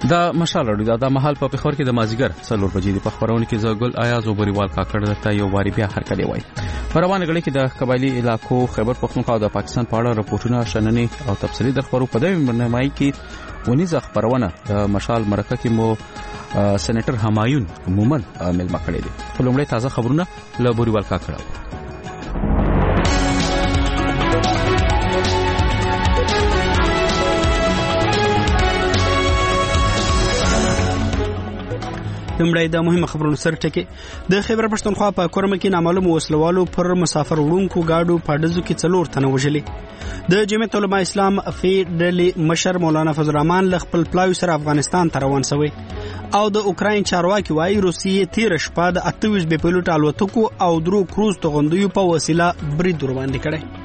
دا مشال اړو دا محل په پخور کې د مازیګر 4 بجې د پخورونه کې زګل آیاز او بریوال کاکړ درته یو واری بیا هر کله وای روانه غړي کې د قبایلی علاقو خیبر پختونخوا او د پاکستان په اړه راپورټونه شننې او تفصیلي د خبرو په دې برنامه کې ونیزه خبرونه د مشال مرکه کې مو سېنیټر همایون مومن ملما کړی دي خلومړی تازه خبرونه له بریوال کاکړ لمړی د مهمه خبرونو سره ټکی د خیبر پښتونخوا په کورم کې نامعلوم وسلوالو پر مسافر وړونکو گاډو په ډزو کې 4 تنه وژلي د جمعیت علماء اسلام فی ډلې مشر مولانا فضل الرحمن ل خپل پلاوی سره افغانستان ته روان شوی او د اوکراین چارواکي وايي روسیې 13 شپه د 28 بي پایلوټ الوتکو او درو کروز توغندیو په وسیله برید ور باندې کړی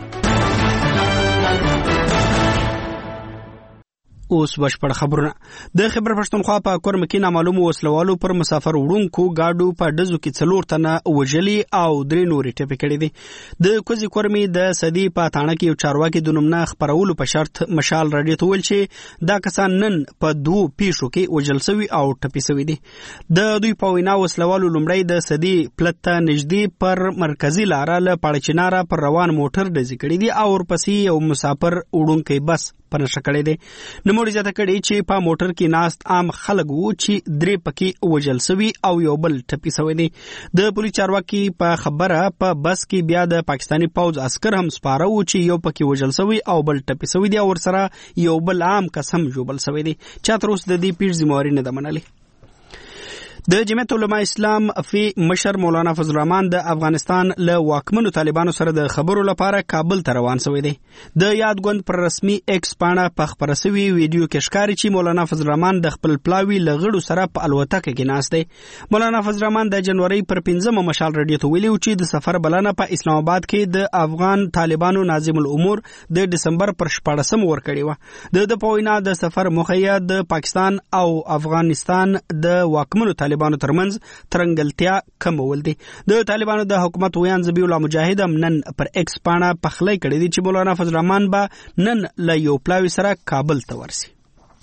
اوس بشپړ خبرونه د خیبر پښتونخوا په کورم کې نامعلوم وسلوالو پر مسافر وړونکو گاډو په ډزو کې 4 تنه وژلي او 3 نورې ټپي کړي دي د کوزي کورمي د صدی په تاڼه کې یو چارواکي د نومنه خبرولو په شرط مشال رادیو ته ویل چې دا کسان نن په 2 پیښو کې وژل شوی او ټپي شوی دي د دوی په وینا وسلوالو لومړی د صدی پلته نږدې پر مرکزی لار له پړچناره پر روان موټر ډزې کړي دي او ورپسې یو مسافر وړونکی بس پنځه کړي دي نموړي ځته کړي چې په موټر کې ناست عام خلک وو چې 3 پکې وژل شوی او یو بل ټپي شوی دي د پولیس چارواکي په خبره په بس کې بیا د پاکستانی پوز عسكر هم سپاره وو چې یو پکې وژل شوی او بل ټپي شوی دي او ورسره یو بل عام قسم جوړل شوی دي چې تر اوسه د دې پیښ ذمہواری نه ده منلې د جمعیت علماء اسلام فی مشر مولانا فضل الرحمن د افغانستان له واکمنو طالبانو سره د خبرو لپاره کابل ته روان شوی دی د یادګوند پر رسمي ایکس پاڼه په خبره شوی ویډیو کې ښکاري چې مولانا فضل الرحمن د خپل پلاوی لغړو سره په الوتکه کې ناست دی مولانا فضل الرحمن د جنوري پر 15 مشال رادیو ته ویلي چې د سفر بلنه په اسلام آباد کې د افغان طالبانو ناظم الامور د دسمبر پر 14 ور کړی و د پوینا د سفر مخیا د پاکستان او افغانستان د واکمنو طالبانو ترمنځ ترنګلتیا کمول دي د طالبانو د حکومت ویان ذبیح الله مجاهد نن پر ایکس پاڼه پخلی کړی دي چې مولانا فضل الرحمن به نن له یو پلاوی سره کابل ته ورسي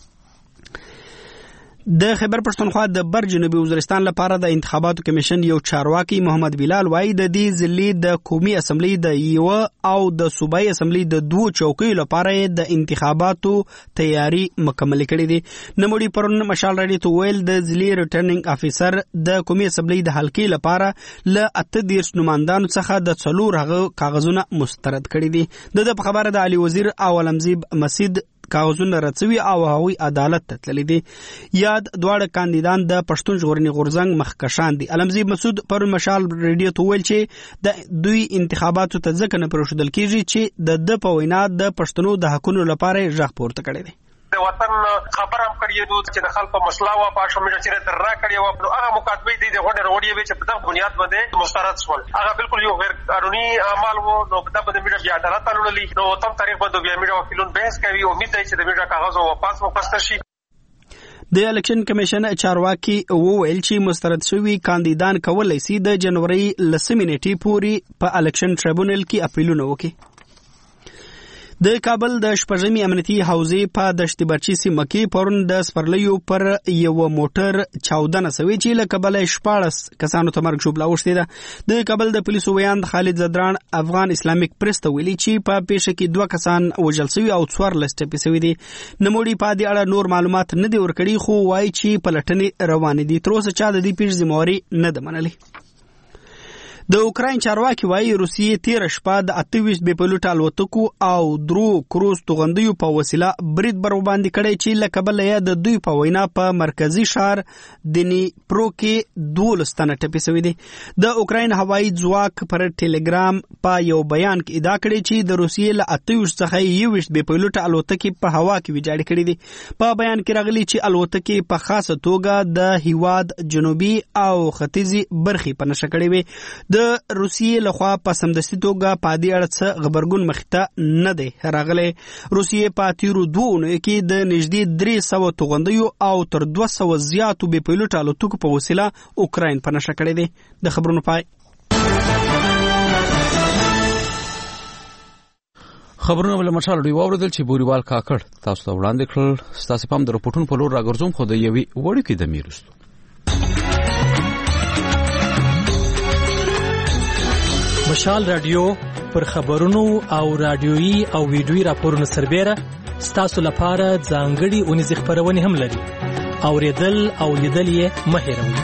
د خیبر پښتونخوا د بر جنوبي وزیرستان لپاره د انتخاباتو کمیشن یو چارواکي محمد بلال وایي د دې ضلعي د قومي اسمبلی د یو او د صوبایي اسمبلی د 2 چوکیو لپاره د انتخاباتو تیاری مکمل کړي دي نموړي پرون مشال رادیو ته ویل د ضلعي ریټرنینګ افیسر د قومي اسمبلی د حلقې لپاره ل 18 نمائندانو څخه د 4 هغه کاغذونه مسترد کړي دي د خبره د علي وزیر او علمزیب مسید کاغذونه رڅوي او هغوی عدالت ته تللي دي یاد دواړه کاندیدان د پښتون ژغورنې غورځنګ مخکشان دي علمزیب مسعود پر مشال ریډیو ته ویل چې د دوی انتخاباتو ته ځکه نه پرېښودل کیږي چې د په وینا د پښتنو د حقونو لپاره غږ پورته کړی دی د وطن خبر هم کړی دی چې د خلکو مسله وا په شومې چې تر را کړی و نو هغه مکاتبه دي د غونډه وروړي چې په دغه بنیاد باندې مسترد شول هغه بالکل یو غیر قانوني عمل وو نو په دغه باندې بیا عدالت لولي نو تم تاریخ باندې بیا میډیا وکیلون بحث کوي امید دی چې د میډیا کاغذ واپس وکړل شي د الیکشن کمیشن چارواکي وویل چې مسترد شوی کاندیدان کولای شي د جنوري 10 نیټې پورې په الیکشن ټریبونل کې اپیلونه وکړي د کابل د شپږمې امنیتي حوزې په دشت برچی سیمه کې پرون د سپرلیو پر یو موټر چاودنه شوې چې له کابل 14 کسانو ته مرګ شوبلا وشته ده د کابل د پولیسو ویان خالد زدران افغان اسلامیک پریس ته ویلي چې په پیښه کې 2 کسان وژل شوي او 14 ټپي شوي دي نموړي په دې اړه نور معلومات نه دي ورکړي خو وایي چې پلټنې روانې دي تر اوسه چا د دې پیښې ذمہواری نه ده منلې د اوکراین چارواکي وايي روسیې 13 شپه د 28 بي پایلوټ الوتکو او درو کروز توغندیو په وسیله برید بر باندې کړی چې له کابل یا د دوی په وینا په مرکزی شهر دني پرو کې 12 تنه ټپي شوي دي د اوکراین هوایي ځواک پر ټلګرام په یو بیان کې ادعا کړې چې د روسیې له 28 څخه 21 بي پایلوټ الوتکې په هوا کې ویجاړې کړې دي په بیان کې راغلي چې الوتکې په خاصه توګه د هیواد جنوبي او ختیځي برخې په نشه کړې وي د روسیې لخوا په سمدستي توګه په دې اړه څه خبرګون مخته نه دی راغلی روسیې په تیرو 2 اونیو کې د نږدې 300 توغندیو او تر 200 زیاتو بي پایلوټ الوتکو په وسیله اوکراین په نشه کړی دی د خبرونو پای خبرونه ول مشال دی واوردل چې بوریوال کاکړ تاسو ته وړاندې کړل. تاسو پام د رپورټونو په لور راګرځوم خو د یوې وړو کې د میرستو مشال رادیو پر خبرونو او رادیويي او ویډیويي راپورونو سربېره ستاسو لپاره ځانګړي اونیز خبرونه هم لري. اوریدل او لیدل یې مه هېروئ.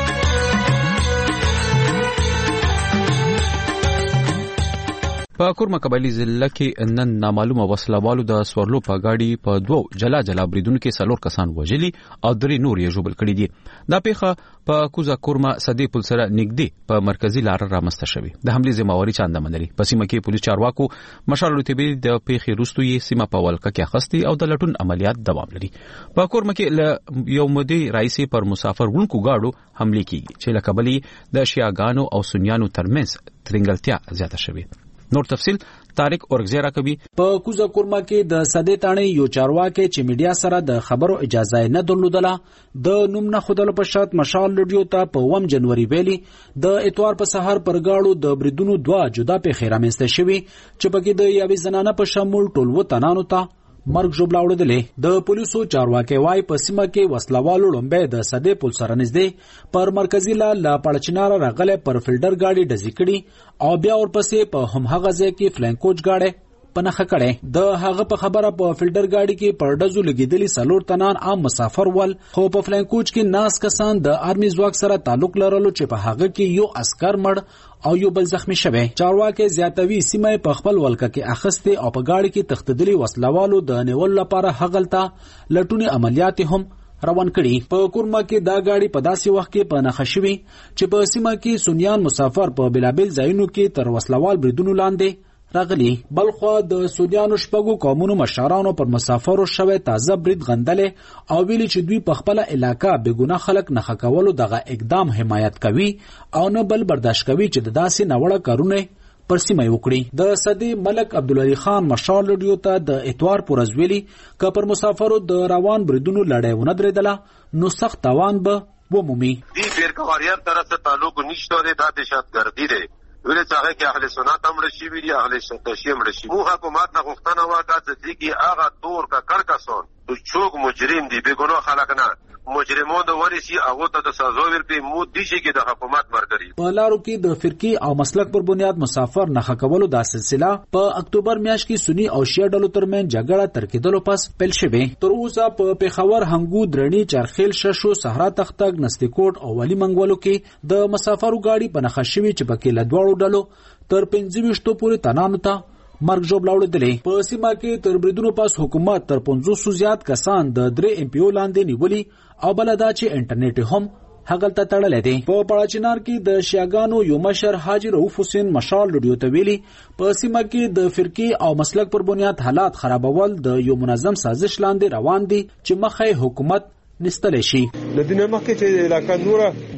په کورما قبایلی ضلع کې نن نامعلومه وسلوالو د سورلو په گاډي په دوو جلا جلا بریدونو کې 4 کسان وژلي او 3 نور یې ژوبل کړي دي. دا پیښه په کوزا کورما صدی پل سره نږدې په مرکزی لار رامسته شوې. د حمله ذمہواری چاند منري. په سیمه کې پولیس چارواکو مشال رتبه د پیښې وروسته یې سیمه په ولکه کې اخستي او د لټون عملیات دوام لري. په کورما کې یو مودي رئیس پر مسافر ورونکو گاډو حمله کیږي چې لکبلی د شیعاګانو او سنیانو ترمنځ ترنګلتیا زیاته شوې. نور تفصیل طارق اورګزیرا کوي. په کوزا کورما کې د صدې تاڼې یو چارواکي چې میډیا سره د خبرو اجازه نه درلودله د نوم نه خودلو په شرط مشال رادیو ته په 1 جنوري ویلي د اتوار په سحر پر گاړو د بریدونو 2 جدا پیښې رامنځته شوي چې پکې د یوې زنانه په شمول ټول وطنانو ته مرګ ژوبلا وړدلې. د پولیسو چارواکي وايي په سیمه کې وسلوالو لومبه د صدې پل سره نږدې پر مرکزی لا پړچنار راغله پر فلډر گاډي ډزې کړي او بیا ورپسې په همغه ځای کې فلانکوچ گاډي پنخه کړي. د هغه په خبره په فلډر گاډي کې پردزو لګیدلی 4 تنان عام مسافر ول خو په فلانکوچ کې ناس کسان د آرمي ځواک سره تعلق لرلو چې په هغه کې یو عسكر مړ او یو بل زخمی شوه. چارواکي زیاتوي سیمه په خپل ولکه کې اخسته او په گاډي کې تختدلی وسلوالو د نیول لپاره هغلتا لټونی عملیات هم روان کړي. په کورما کې دا گاډي په داسې وخت کې په نخښوي چې په سیمه کې سنیان مسافر په بلابل ځایونو کې تر وسلوال بریدونو لاندې راغلي. بلخوا د سودیانو شپږو قومونو مشرانو پر مسافرو شوه تازه برید غندلې او ویلي چې دوی په خپل علاقہ بګونه خلک نه خکولو دغه اقدام حمایت کوي او نه بل برداشت کوي چې د داسې نوړه کارونه پر سیمه وکړي. د صدی ملک عبدالعلی خان مشال رادیو ته د اتوار پورز ویلي ک پر مسافرو د روان بریدونو لړۍ ونه درېدله نو سخت تاوان به ومومي. دی بیرکواریان طرف سے تعلق نشته ده د دهشتګردي ده ویل څنګه کې اهل سنت امر شي ویلي اهل شیعه امر شي. مو حکومت نه غوښتنه وکړه چې کی هغه دور کا کړکسون تو چوک مجرم دی به ګناه خلق نه مجرمون د ورسی هغه ته د سزا ورکړي مو دي چې د حکومت مرګري. په لارو کې د فرقي او مسلک پر بنیاد مسافر نه خکولو د سلسله په اکتوبر میاشت کې سنی او شیعه ډلو ترمن جګړه تر کېدلو پس پیل شوه. تر اوسه په پیښور، هنګو، درنی، چرخیل، ششو، صحرا تختګ، نستیکوټ او ولی منګولو کې د مسافرو گاډي په نخښوي چې پکې لدواړو ډلو تر 25 پورې تنانو ته مرګ ژوبلا وړدلې. په سیمه کې تر بریدونو پس حکومت تر 500 زیات کسان د 3 MPO لاندې نیولي او بلدا چې انټرنیټ هم هغلته تړلې دي. په پړاچینار کې د شیعاګانو یو مشر حاجی رؤوف حسین مشال رادیو ته ویلي په سیمه کې د فرقي او مسلک پر بنیاد حالات خرابول د یو منظم سازش لاندې روان دي چې مخه حکومت نستل شي. د دې نه مخکې چې علاقہ نوره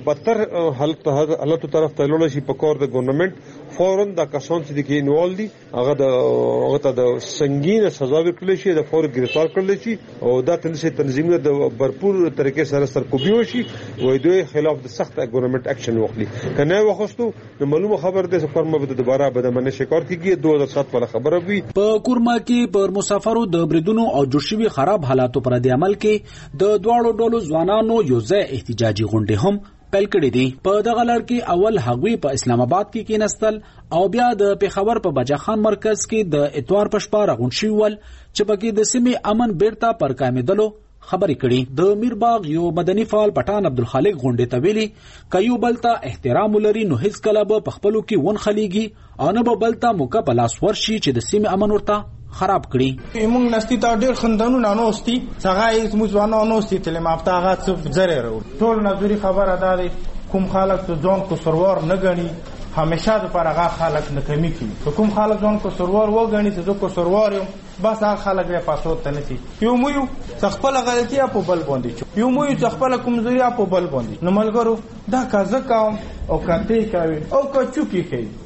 بدتر حالت طرف ته لول شي په کور د ګورنمنت فورن د کسان چې کې انوال دي هغه ته د سنگینه سزا ورکړل شي د فور گرفتار کړل شي او دا تنظیمونه د برپور طریقې سره سرکوبي وشي او دوی خلاف د سخت ګورنمنت اکشن واخلي. کنه وخستو نو معلومه خبر ده چې فرما به دوباره بدمنه شکار کیږي 2007 ولا خبره وي. په کورما کې پر مسافرو د بریدونو او جوړشوي خراب حالاتو پر د عمل کې د دواړو ډولو ځوانانو یو ځای احتجاجي غونډې هم پیل کړې دي. په دغه لړ کې اول هغوی په اسلام آباد کې کېنستل او بیا د پیښور په بجاخان مرکز کې د اتوار په شپه راغونډ شوي ول چې پکې د سیمې امن بیرته پر کامیدلو خبرې کړي. د میرباغ یو مدني فعال پټان عبدالخالق غونډې ته ویلي که یو بل ته احترام ولري نو هیڅ کله به په خپلو کې ون خلیږي او نه به بل ته موقع په لاس ورشي چې د سیمې امن ورته خراب کړي. موږ نستی تا ډېر خندانونه نوستي څنګه یې موږ ځوانان نوستي تل مافتا هغه څه زره ورو ټول نظری خبره ده کوم خلک ته ځان کو سرور نه غني همیشه د پرغه خلک نه کمی کی کوم خلک ځان کو سرور و غني چې کو سرور بس هغه خلک یې پاسوت تنسي یو مو خپل غلطي په بل باندې یو مو خپل کمزوري په بل باندې نو ملګرو دا کازه کاوم او کته کوي او کچو کی کوي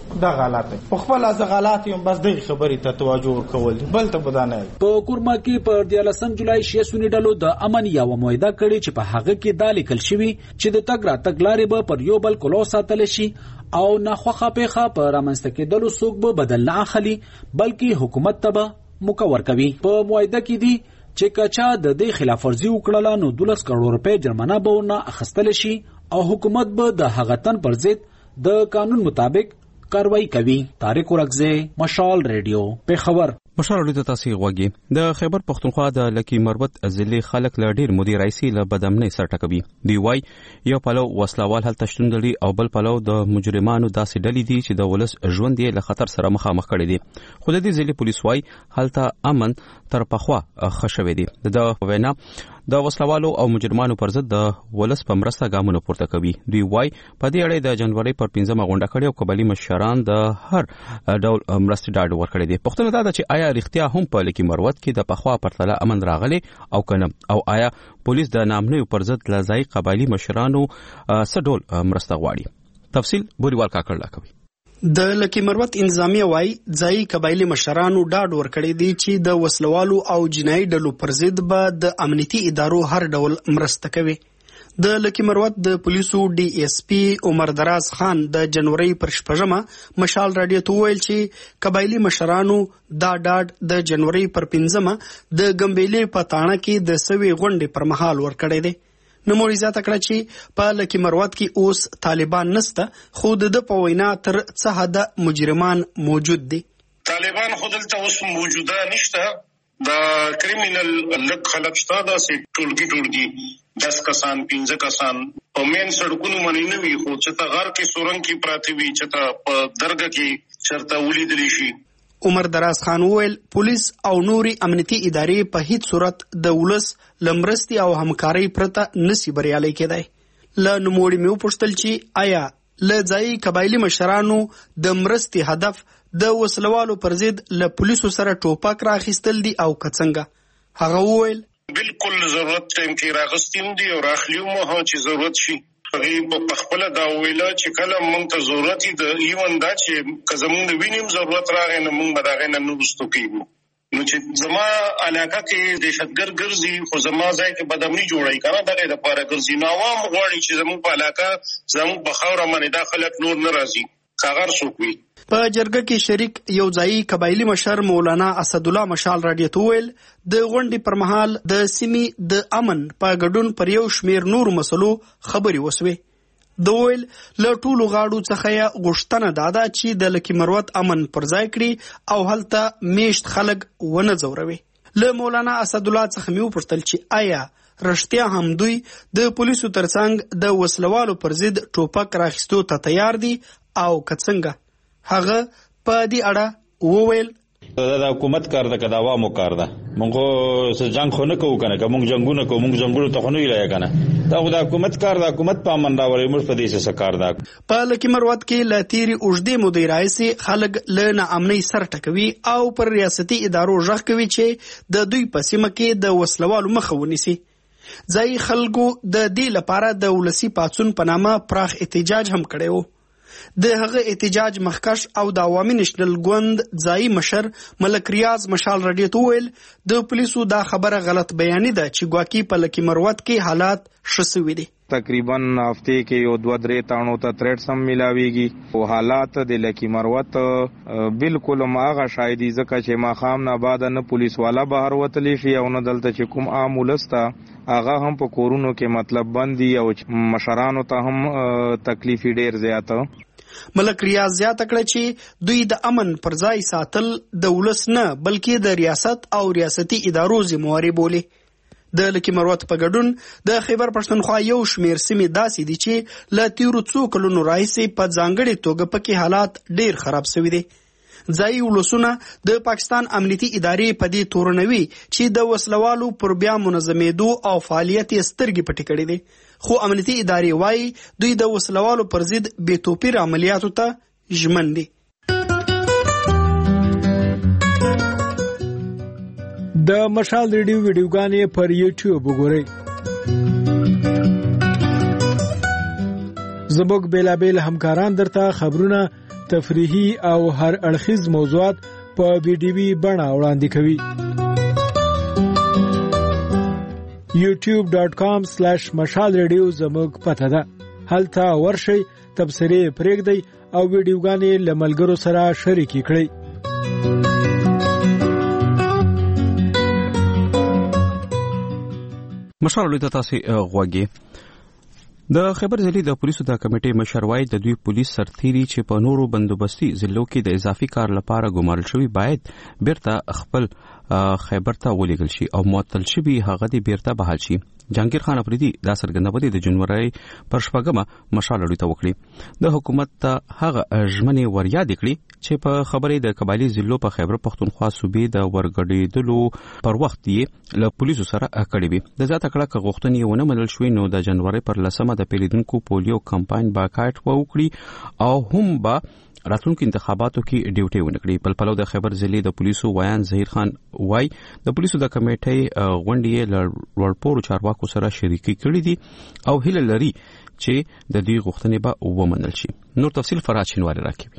دا غلط دی. په خپل از غلط یم بس دغه خبرې ته توجه ورکول بل ته بدانه. په کورما کې پر 14 جولای 6 سونی ډلو د امن یو موعده کړي چې په هغه کې دا لیکل شوی چې د تګ را تګ لارې به پر یو بل کلو ساتل شي او ناخوخه پیخه پر رامنځته کېدلو څوک به بدل نه اخلي بلکې حکومت ته به مکور کوي. په موعده کې دی چې کچا د دې خلاف ورزي وکړه نو 12 کروڑ روپے جرمانه به ورنه اخیستل شي او حکومت به د هغه تن پر ضد د قانون مطابق کاروایی کوي. طارق ورغزه، مشال ریډیو، پیښور. مشال ریډیو ته تاسو غوږی. د خیبر پختونخوا د لکی مربوط ضلع خلک له ډیر مودي رئیسي له بدامنۍ سره ټکوي. دی وای یو پلو وسلوال هل تشتون لري او بل پلو د مجرمانو داسې ډلې دي چې د ولس ژوند یې له خطر سره مخامخ کړي دي. خو د دې ضلع پولیس وای هلته امن تر پخوا خښوي دي. د وینا د وسلوالو او مجرمانو پر ضد د ولس په مرسته ګامونه پورته کوي. دوی وای په دې اړه د جنوري پر 15 غونډه کړې او قبایلی مشران د هر ډول مرستې ډاډ ورکړي دي. پښتنه دا چې آیا رښتیا هم په لکی مروت کې د پخوا پرتله امن راغلی او کنه او آیا پولیس د نامنوي پر ضد لزای قبایلی مشرانو څه ډول مرسته غواړي. تفصیل بوریوال کاکړ لا کوي. د لکی مروت انتظامیه وای ځای قبایلی مشرانو ډاډ ورکړی دی چې د وسلوالو او جنایي ډلو پر ضد به د امنیتي ادارو هر ډول مرسته کوي. د لکی مروت د پولیسو ډي اس پی عمر دراز خان د جنوري پر 14 مشال رادیو ته ویل چې قبایلی مشرانو دا ډاډ د جنوري پر 15 د ګمبېلې په تاڼه کې د سوي غونډې پر مهال ورکړی دی. نموړي زیاته کړه چې په لکی مروت کې اوس طالبان نسته خو د په وینا تر څه حد مجرمان موجود دي. طالبان خو دلته اوس موجوده نشته. د کریمینل لک خلک شته دا سي ټولګي 10 کسان 15 کسان په مین سړکونو باندې نه وي خو چې ته غر کې سورنګ کې پراته وي چې ته په درګه کې چرته ولیدل شي. عمر دراز خان ویل پولیس او نوري امنیتي ادارې په هیڅ صورت د ولس لمرستي او همکاري پرته نسی بریالي کېدای. ل نموړي مې وپوښتل چې آیا لځای قبایلی مشرانو د مرستي هدف د وسلوالو پر ضد له پولیسو سره ټوپک راخیستل دي او کڅنګه. هغه ویل بالکل ضرورت ټیم کې راغستیم دي او راخلیو مو چې ضرورت شي. په خپل دا ویلا چې کله مونږ ته ضرورت دی ایون دا چې کزمون وینیم ضرورت راغی نه مونږ بداغه نه نوستو کیږو. نو چې زما علاقه کې دهشتګر ګرځي خو زما ځای کې بدامني جوړای کنه دغه د پاره ګرځي نو عوام غواړي چې زموږ په علاقه زموږ په خاور باندې داخلك نور نه راځي کاغر سوکوي. په جرګه کې شریک یو ځای قبایلی مشر مولانا اسد الله مشال رادیو ته ویل د غونډې پر مهال د سیمې د امن په ګډون پر یو شمیر نور مسلو خبري وسوي. د ویل له ټولو غاړو څخه غوښتنه دادا چې د لکی مروت امن پر ځای کړي او هلته میشت خلک ونه زوروي. له مولانا اسد الله څخه مې وپوښتل چې آیا رښتیا هم دوی د پولیسو ترڅنګ د وسلوالو پر ضد ټوپک راخستو ته تیار دي او کڅنګه. هغه په دې اړه وویل دا حکومت کار ده کدا عوامو کار ده. موږ څه جنگ خو نه کوو کنه که موږ جنگونه کوو موږ جنگونه ته خو نه ویلای کنه دا خو د حکومت کار ده. حکومت په امن راوړي موږ په دې څه کار ده. په لکی مروت کې لاتيري اوږدې مودې راځي خلک له ناامنۍ سره ټکوي او پر ریاستي ادارو ژغ کوي چې د دوی په سیمه کې د وسلوالو مخه ونیسي. ځای خلکو د دې لپاره د ولسی پاتون په نامه پراخ احتجاج هم کړی وو. د هغه احتجاج مخکش او د عوامي نشنل ګوند ځای مشر ملک ریاض مشال رادیو ته ویل د پولیسو دا خبره غلط بیانې ده چې ګواکي په لکی مروت کې حالات شسوي دي. تقریبا هفته کې یو 2-3 تانو ته تریټ سم ملاويږي او حالات د لکی مروت بالکل ماغه شایدي ځکه چې ما خام نه بعد نه پولیس والا بهر وتلی شي او نه دلته چې کوم عام ولستا هغه هم په کورونو کې مطلب بندي او مشرانو ته هم تکلیف ډیر زیاته. ملک ریاض زیاته کړه چې دوی د امن پر ځای ساتل د ولس نه بلکې د ریاست او ریاستي ادارو ذمہواری بولي. د لکی مروت په ګډون د خیبر پښتونخوا یو شمیر سیمې داسې دي چې له تیرو څو کلونو راهیسې په ځانګړي توګه پکې حالات ډیر خراب شوي دي. ځای ولسونه د پاکستان امنیتي ادارې په دې تورنوي چې د وسلوالو پر بیا منظمېدو او فعالیت یې سترګې پټې کړې دي. خو امنیتي ادارې وایي دوی د وسلوالو پر ضد بې توپیر عملیاتو ته ژمن دي. د مشال ریډیو ویډیوګانې پر یوټیوب وګورئ. زموږ بیلابیل همکاران درته خبرونه، تفریحي او هر اړخیز موضوعات په ویډیوي بڼه وړاندې کوي. youtube.com/مشال رادیو زموږ پته ده. هلته ورشئ، تبصرې پرېږدئ او ویډیوګانې له ملګرو سره شریکې کړئ. مشال رادیو تاسو غوږی. د خیبر ضلع د پولیسو د کمیټې مشر وایي د دوی پولیس سرتیري چې په نورو بندوبستي ضلعو کې د اضافي کار لپاره ګمارل شوي باید بیرته خپل خیبر ته ولېږل شي او معطل شوي هغه دې بیرته بحال شي. جهانگیر خان افریدي دا څرګندونه د جنوري پر 4 مشال رادیو ته وکړي. د حکومت ته هغه ژمنې وریاد کړي چې په خبرې د قبایلی ضلعو په خیبر پختونخوا صوبې د ورګډېدلو پر وخت یې له پولیسو سره کړي وي. د ذات کړه غوښتنې ونه منل شوې نو د جنوري پر 10 د پیریدونکو پولیو کمپاین باکایټ وکړي او هم با راتلونکو انتخاباتو کې ډیوټي ونکړي. پلپلو د خیبر ضلع د پولیسو ویان ظهیر خان وای د پولیسو د کمیټې غونډې لړپورو چارواکو سره شریکي کړې دي او هیله لري چې د دې غوښتنې به ومنل شي. نور تفصیل فراد شینواری راکوي.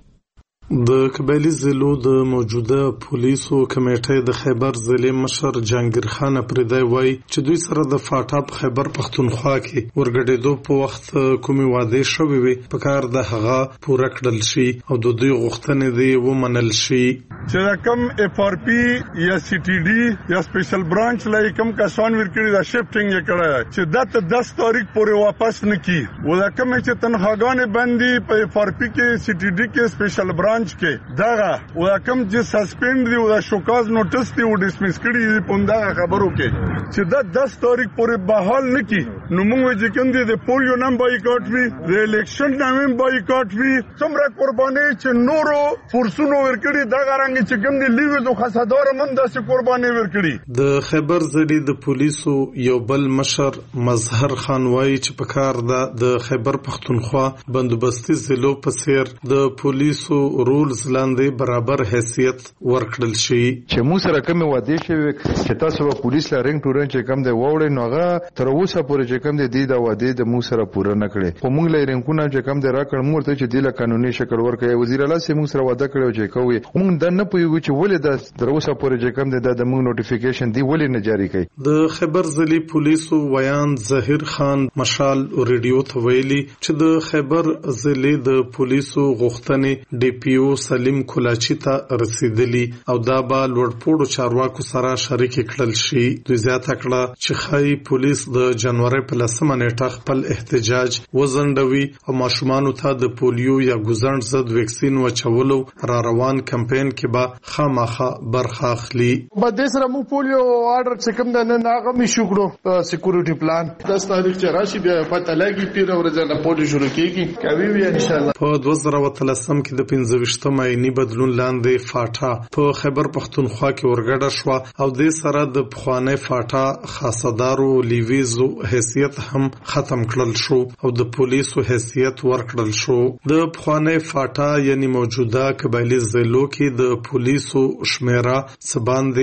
د قبایلی ضلعو د موجوده پولیسو کمیټې د خیبر ضلع مشر جهانگیر خان افریدي وایي چې دوی سره د فاټا په خیبر پختونخوا کې ورګډېدو په وخت کومې وعدې شوې وي په کار د هغه پوره کړل شي او د دوی غوښتنې دې ومنل شي. چې کم اف آر پی یا سی ټي ډي یا سپیشل برانچ لای کم کسان ورکړي دا شفټینګ یې کړی چې د 10 تاریخ پورې واپس نکي ولا کم چې تنخواګانې باندې په اف آر پی کې سی ټي ډي کې سپیشل برانچ کې داغه ولا کم چې سسپند دی ولا شوکاز نوټس دی و ډیسمس کړي پوندا خبرو کې چې د 10 تاریخ پورې بحال نکي نو موږ چې کوم دي د پولیو نام بایکاټ وی د الیکشن نام بایکاټ وی څومره قرباني چې نورو فرصونو ورکړي دغه رنګ چې کوم دي لیوه د خاصدار من داسې قرباني ورکړي. د خیبر ضلع د پولیسو یو بل مشر مظهر خان وایي چې په کار د خیبر پختونخوا بندوبستي ضلعو په څیر د پولیسو رولز لاندې برابر حیثیت ورکړل شي. چې موږ سره کوم وعده شوی چې تاسو په پولیس لارنګ ټورن چې کوم دی ووړې نو هغه تر اوسه پورې چې کوم دی د وعده د موږ سره پوره نه کړي. خو موږ لارنګونه چې کوم دی راکړ موږ ته چې د قانوني شکل ورکړي وزیر اعلی سي موږ سره وعده کړو چې کوي موږ د نه پویږو چې ولې د تر اوسه پورې چې کوم دی د موږ نوټیفیکیشن دی ولې نه جاری کړي. د خیبر ضلع پولیسو ویان ظهیر خان مشال رادیو ته ویلي چې د خیبر ضلع د پولیسو غوښتنې ډي پی او سلیم کولاچی ته رسیدلی او دا به لوړپوړو چارواکو سره شریک کړل شي. دوی زیاته کړه چې خای پولیس د جنوري په 10 نیټه خپل احتجاج وزندوي او ماشومانو ته د پولیو یا ګوزند ضد ویکسین وچولو را روان کمپاین کې به خامخا برخه اخلي. په دې سره مو پولیو آرډر چې کوم د نن هغه می شکړو سکیورټي پلان 10 تاریخ چې راشي بیا پته لګي پیر ورځ نه پولیس شروع کیږي کوي وی ان شاء الله. په 2013 کې د 15 ماینی بدلون لاندې فاټا په خیبر پختونخوا کې ورګډه شو او د سره د پخوانی فاټا خاصدارو لیویزو حیثیت هم ختم کړل شو او د پولیسو حیثیت ورکړل شو. د پخوانی فاټا یعنی موجوده قبایلی ضلعو کې د پولیسو شمیره سباندې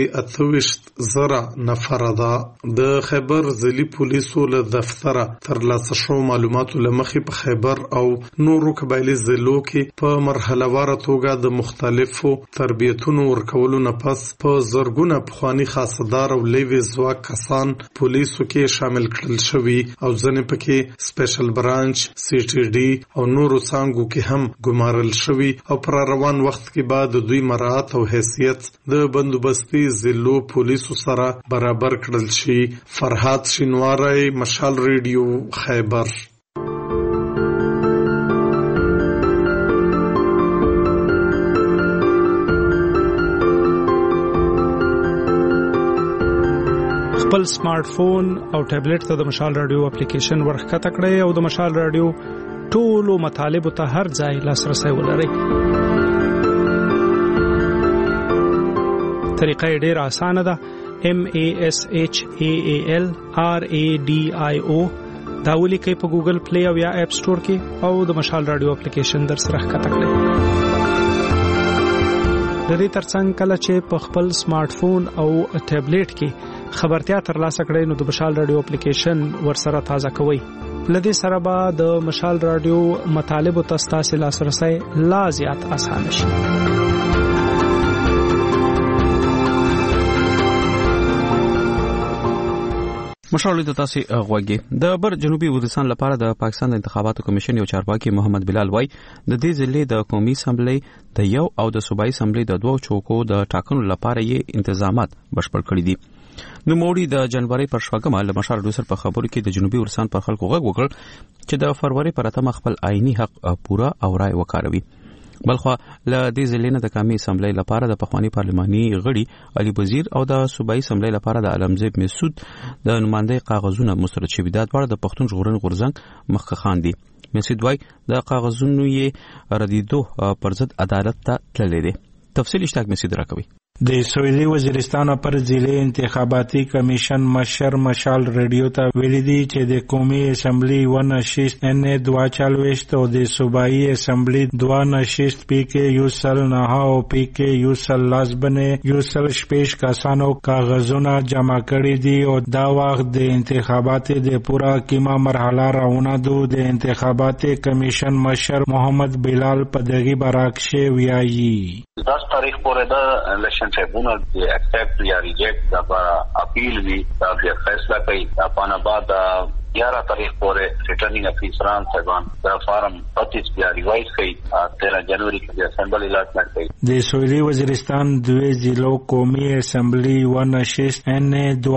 28,000 نفر ده. د خیبر ضلعي پولیسو له دفتره تر لاسه شو معلوماتو لمخې په خیبر او نورو قبایلی ضلعو کې په مرحله وار توګه د مختلفو تربیتونو ورکولو نه پس په زرګونه پخوانی خاصدار او لیوی ځواک کسان پولیسو کې شامل کړل شوي او ځنې پکې سپیشل برانچ سی ټي ډي او نورو څانګو کې هم ګمارل شوي او پر روان وخت کې بعد دوی مراعات او حیثیت د بندوبستي ضلعو پولیسو سره برابر کړل شي. فرهاد شینواری، مشال رادیو، خیبر. خپل سمارټ فون او ټابلیټ ته د مشال رادیو اپلیکیشن ورښکته کړئ او د مشال رادیو ټولو مطالبو ته هر ځای لاسرسی ولرئ. طریقه یې ډېره اسانه ده. MASHAALRADIO دا ولیکئ په ګوګل پلی او یا اپ سٹور کې او د مشال رادیو اپلیکیشن در سره ښکته کړئ. د دې ترڅنګ کله چې په خپل سمارټ فون او ټابلیټ کې خبرتیا ترلاسه کړئ نو د مشال رادیو اپلیکیشن ورسره تازه کوئ. لدې سره به د مشال رادیو مطالب او تاسو لاسرسي لا زیات آسان شي. مشال د تاسو غوږی د بر جنوبي وزیرستان لپاره د پاکستان د انتخاباتو کمیشن یو چارواکي محمد بلال وای د دې ضلع د قومي اسمبلی د یو او د صوبایي اسمبلی د دوه چوکو د ټاکنو لپاره یې تنظیمات بشپړ کړی دي. نو موړي د جنوري پر شپږمه له مشال دوسر په خبرو کې د جنوبي وزیرستان پر خلکو غږ وکړ چې د فروری پر اتمه خپل آئینی حق پورا او رائے وکاروي. بلخو له دې ځلینه د قومي اسمبلی لپاره د پخوانی پارلماني غړي علي وزیر او د صوبایي اسمبلی لپاره د علمزیب مسعود د نمائندې کاغذونه مسترد شوي د دوړ د پښتون ژغورن غورځنګ مخکې خان دي. مسعود وای د کاغذونو یې ردیدو پر ضد عدالت ته تللی دی. تفصیل اشتاق مسعود راکوي. د سویلي وزیرستان پر ضلع انتخاباتي کمیشن مشر مشال ریډیو ته ویلي دي چې د قومي اسمبلی 1 ان 2 او د صوبایي اسمبلی 2 پی کې یوسل نه او پی کې یوسل لازبنه یوسل شپږ کسانو کاغذونه جمع کړي دي او دا وخت د انتخاباتي د پورا کیما مرحله راونه دو. د انتخاباتي کمیشن مشر محمد بلال په دغه براکشه ویایي 10 تاریخ پورې دا الیکشن ټریبونل دی اکسپټ یا ریجیکټ دا اپیل وی دا فیصله کوي. په بعد 11 تاریخ پورې ریټرنینګ افیسران صاحبان دا فارم 25 بیا ریوایز کوي. 13 جنوري کې د اسمبلی الاټمنټ کوي. د سویلي وزیرستان دوه ضلعو قومي اسمبلی 1 ان 2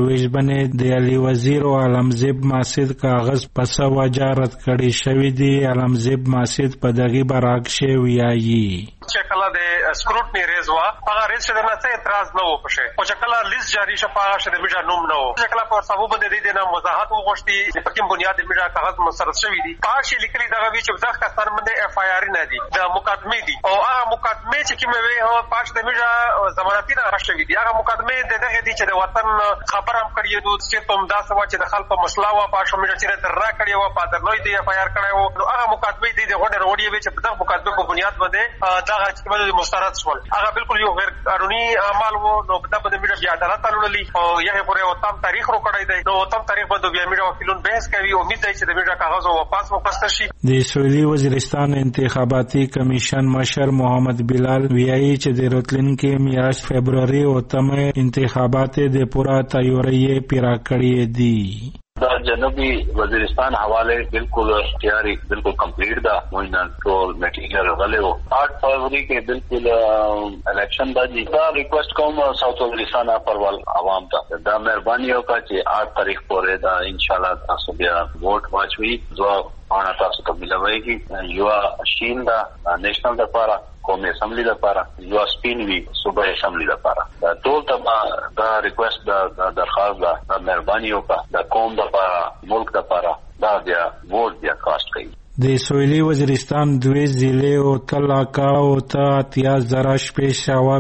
باندې د علي وزیر او علمزیب مسعود کاغذ پس وجارت کړي شوی دی. علمزیب مسعود په دغه براکشه ویایي چې کله د سکروټنی ریز وا هغه ریز چې نه څه اعتراض نه و پشه او چې کله لیست جاری شپه هغه د میډیا نوم نه و چې کله په سبب باندې د نه وضاحت وغوښتي په کوم بنیاد د میډیا کاغذ مسترد شوی دي پاش لیکلي دغه وی چې ځکه کسان باندې اف آی آر نه دي د مقدمه دي او هغه مقدمه چې کومه وی هو پاش د میډیا ضمانتي نه راشوي دي. هغه مقدمه دغه دي چې د وطن خبر هم کړی دوه چې تم دا سوا چې د خلکو مسله وا پاش میډیا چې تر را کړی و پادر نوې دی اف آی آر کړی و هغه مقدمه دي د غونډه وروړي وی چې په دغه مقدمه په بنیاد باندې هغه چې باندې مسترد شول هغه بالکل یو غیر قانوني عمل وو. نو په دغه باندې میډیا عدالت تللی او یې پورې او تام تاریخ رو کړی دی. نو تام تاریخ باندې بیا میډیا وکیلون بحث کوي. امید دی چې د میډیا کاغذ واپس واپس شي. د سویلي وزیرستان انتخاباتي کمیشن مشر محمد بلال ویایي چې د راتلونکي میاشت فبرवरी او تمه انتخابات د پورا تیاری پیرا کړی دي. دا جنوبي وزیرستان حواله بالکل تیاری بالکل کمپلیټ دا موږ ټول میټیریل غلېو 8 فروری کې بالکل الیکشن باندې دا ریکوست کوم ساوث وزیرستان پروال عوام ته دا مهرباني وکړه چې 8 تاریخ پورې دا ان شاء الله تاسو بیا ووټ واچوي. زه انا تاسو ته ملويږي یو شین دا نېشنل لپاره قومي اسمبلی لپاره یو سپین وی صوبایي اسمبلی لپاره دا ټول ته دا ریکوست دا درخواست دا مهرباني وکړه دا قوم لپاره ملک لپاره دا بیا ووټ بیا کاست کوي. د سویلي وزیرستان دوه ضلع او تلاکا او اتیا زرا شپېشاوا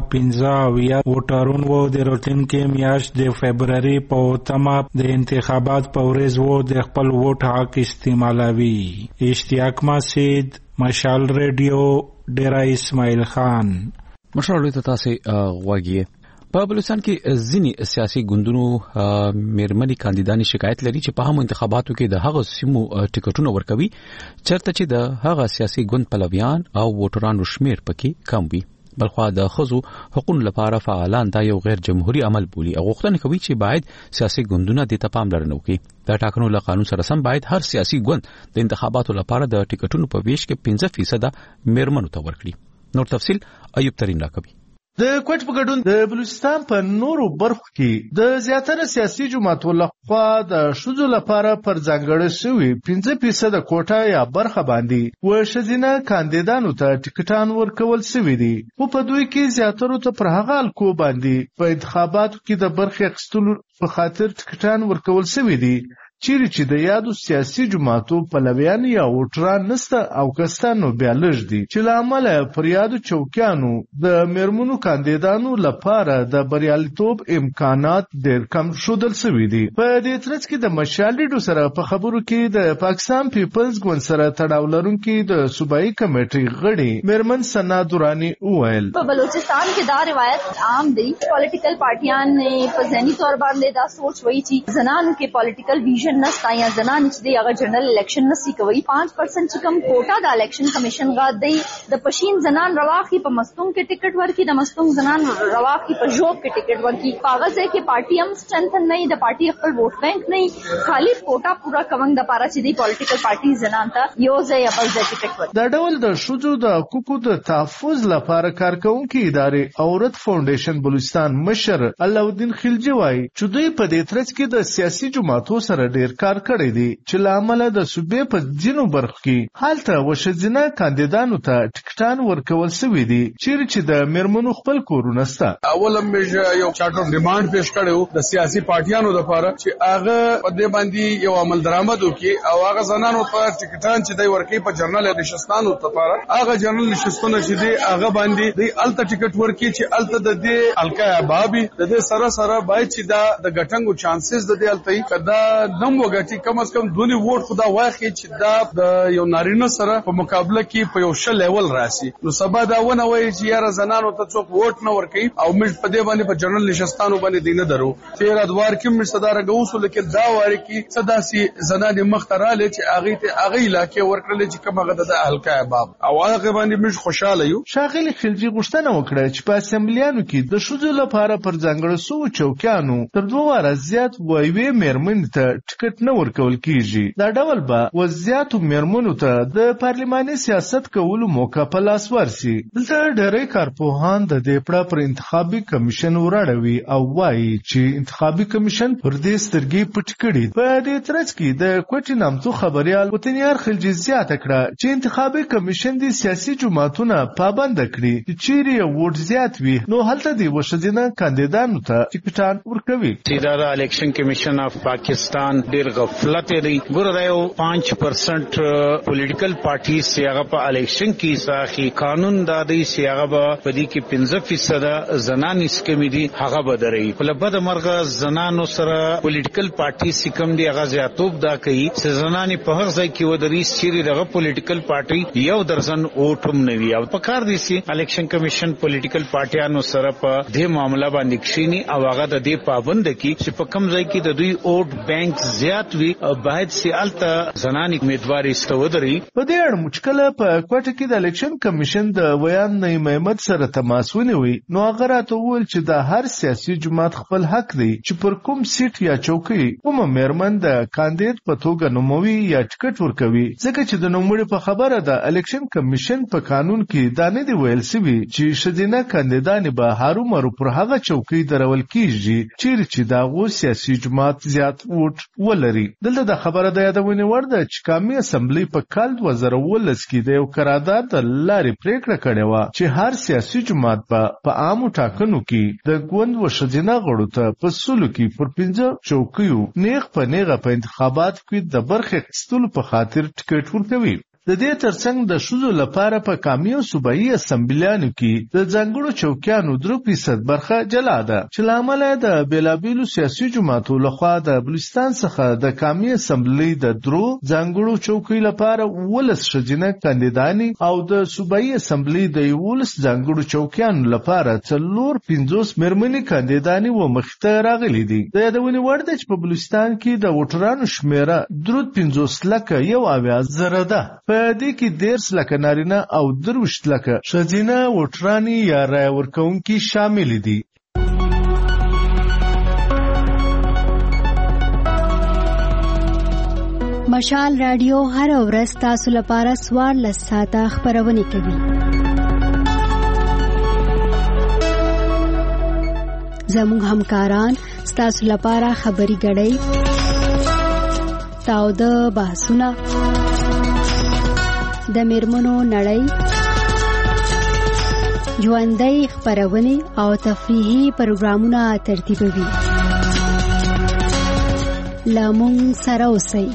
15 ووټرون وو د راتلونکي میاشت د فبرवरी په تمه د انتخابات په ورځ وو د خپل ووټ حق استعمالوي. اشتیاق مسعود مشال ریډیو ډیرا اسماعیل خان. مشال ته تاسو غوږی په بلوچستان کې ځینی سیاسي ګوندونو میرمنې کاندیدانې شکایت لري چې په هم انتخاباتو کې د هغه سیمو ټیکټونه ورکوي چرته چې د هغه سیاسي ګوند پلویان او ووټرانو شمیر پکې کم وي. بلخو د خزو حقوقو لپاره فعالان دا یو غیر جمهوریت عمل بولي او غوښتنه کوي چې باید سیاسي ګوندونه د پاملرنه وکړي. د ټاکنو له قانون سره سم باید هر سیاسي ګوند د انتخاباتو لپاره د ټیکټونو په ویش کې 15% میرمنو ته ورکړي. نور تفصیل ایوب ترین راکوي. د کوټ په ګډون د بلوچستان په نورو برخو کې د زیاتره سیاسي جماعتو لخوا د شذو لپاره پر ځانګړې شوی 15% کوټه یا برخه باندې و شذینه کاندیدانو ته ټیکټان ورکول شوی دي. په دوی کې زیاتره ته پر هغه الکو باندې په انتخاباتو کې د برخې اخیستلو په خاطر ټیکټان ورکول شوی دي چیرې چې د یادو سیاسي جماعتو پلویان یا ووټران نسته او کسانو بیا لږ دي چې له امله پر یادو چوکیانو د میرمنو کاندیدانو لپاره د بریالیتوب امکانات ډېر کم ښودل شوي دي. په دې ترڅ کې د مشال ریډیو سره په خبرو کې د پاکستان پیپلز ګوند سره تړاو لرونکي د صوبایي کمیټې غړي میرمن ثنا دورانی وویل په بلوچستان کې دا روایت عام دی. پولیټیکل پارټیان په ذهني تور باندې دا سوچ وایي چې زنانو کې پولیټیکل ویژن پروویژن نشته یا زنان چې دی هغه جنرال الیکشن نسی کوي 5% چې کوم کوټا د الیکشن کمیشن غا دی د پښین زنان رواخي په مستون کې ټیکټ ورکي د مستون زنان رواخي په جوب کې ټیکټ ورکي کاغذ ہے چې پارټي هم سټرنث نه د پارټي خپل ووټ بانک نه خالی کوټا پورا کوم د پاره چې دی پولیټیکل پارټي زنان ته یو ځای یا بل ځای ټیکټ ورکي دا ډول د شذو د حقوقو د تحفظ لپاره کارکونکو ادارې عورت فاونډیشن بلوچستان مشر علاءالدین خلجی وایي چې دوی په دې ترڅ کې د سیاسي جماعتونو سره ډیر کار کړی دی چې لامل د صوبې په ځینو برخو کې حالت وشزنه کاندیدانو ته ټیکټان ورکول شوی دی چې د میرمنو خپل کورونه سته اول مې یو چارټر ډیماند پیش کړو د سیاسي پارټیانو لپاره چې هغه په دې باندې یو عمل درآمد وکړي او هغه زنانو ته ټیکټان چې دوی ورکړي په جرنل نشستانو لپاره هغه جرنل نشستونه چې دی هغه باندې دی الته ټیکټ ورکړي چې الته د دې الکا بابي د دې سره باید چې دا د ګټنګو چانسز د دې الته کدا نم وګټي کم از کم دونی ووټ خدا واخی چې دا د یو نارینه سره په مقابله کې په یو شل لیول راسي نو سبا دا ونه وایي چې یاره زنانو ته څوک ووټ نه ورکړي او موږ په دې باندې په جرنل نشستانو باندې دینه درو چې رادوار کې موږ صدر غوسو لکه دا واري کې صداسي زنانې مختراله چې اغه ته اغه علاقې ورکړل چې کومه غده د الکا باب او هغه باندې موږ خوشاله یو شاغل خلجی غوښتنه وکړه چې په اسمبلیانو کې د شذو لپاره پر ځانګړو سو چوکیانو تر 2 واره زیات وایوي میرمن ته ټیکټ نه ورکول کیږي دا ډول به وزیاتو میرمنو ته د پارلماني سیاست کولو موقع په لاس ورسي دلته ډېری کارپوهان د دې پړه پر انتخابي کمیشن وراړوي او وایي چې انتخابي کمیشن پر دې سترګې پټ کړي په دې ترڅ کې د کوټي نامتو خبريال وطنيار خلجي زیاته کړه چې انتخابي کمیشن د سیاسي جماعتونو پابند کړي چې چیرې ووټ زیات وي نو هلته دی وشدنه کاندیدانو ته ټیکټان ورکوي اداره الیکشن کمیشن اف پاکستان ډیر غفلت دی ګوره یو 5% پولیټیکل پارټي سیاغه په الیکشن کې ساخي قانون دادی سیاغه په دې کې 15% زنان اسکمی دي هغه بدري په بد مرغه زنانو سره پولیټیکل پارټي سکم دی هغه زیاتوب دا کوي چې زنان په هغه ځای کې ودري چې دغه پولیټیکل پارټي یو درزن اوټم نوي او په کار دي سي الیکشن کمیشن پولیټیکل پارټیانو سره په دې معاملې باندې کښینی او هغه د دې پابند کی چې په کم ځای کې د دوی اوټ بانک زیات وي او باید سیالته زنان امیدوار استودري په دې اړه مشکله په کوټه کې د الیکشن کمیشن د ویان نعیم احمد سره تماس ونیوي نو هغه راته وویل چې د هر سیاسي جماعت خپل حق دی چې پر کوم سیټ یا چوکۍ کوم میرمن د کاندید په توګه نوموي یا ټیکټ ورکوي ځکه چې د نوموړي په خبره د الیکشن کمیشن په قانون کې دا نه دی ویل شوی چې شدینه کاندیدان به هرومرو پر هغه چوکۍ درول کیږي چې داغو سیاسي جماعت زیات ووټ ولري دلته د خبره د یادونې وړ ده چې قومي اسمبلی په کال 2019 کې د یو قرارداد د لارې پریکړه کړې و چې هر سیاسي جماعت په عامو ټاکنو کې د ګوند و شجنه غړو ته په سلو کې پر 15 چوکیو نیغ په نیغه په انتخابات کې د برخې اخیستلو په خاطر ټیکټ ورکوي د دې ترڅنګ د شذو لپاره په قومي او صوبایي اسمبلیانو کې د ځانګړو چوکیانو 3% برخه جلا ده چې لامل د بیلابیلو سیاسي جماعتونو لخوا د بلوچستان څخه د قومي اسمبلی د درو ځانګړو چوکۍ لپاره 19 شجنه کاندیدانی او د صوبایي اسمبلی د 11 ځانګړو چوکیانو لپاره 450 میرمنې کاندیدانی و مخته راغلي دي د یادونې وړ ده چې په بلوچستان کې د ووټرانو شمیره 350,000 ده په دې کې 10 لکه نارینه او 23 لکه ښځینه ووټرانې یا رای ورکوونکي شامل دي. مشال رادیو هر ورځ تاسو لپاره 14 ساعته خبرونه کوي. زموږ همکاران تاسو لپاره خبري غړي تاو د بحثونه د میرمنو نړۍ ژوندۍ خبرونه او تفریحي پروګرامونه ترتیبوي. لامون سره اوسئ.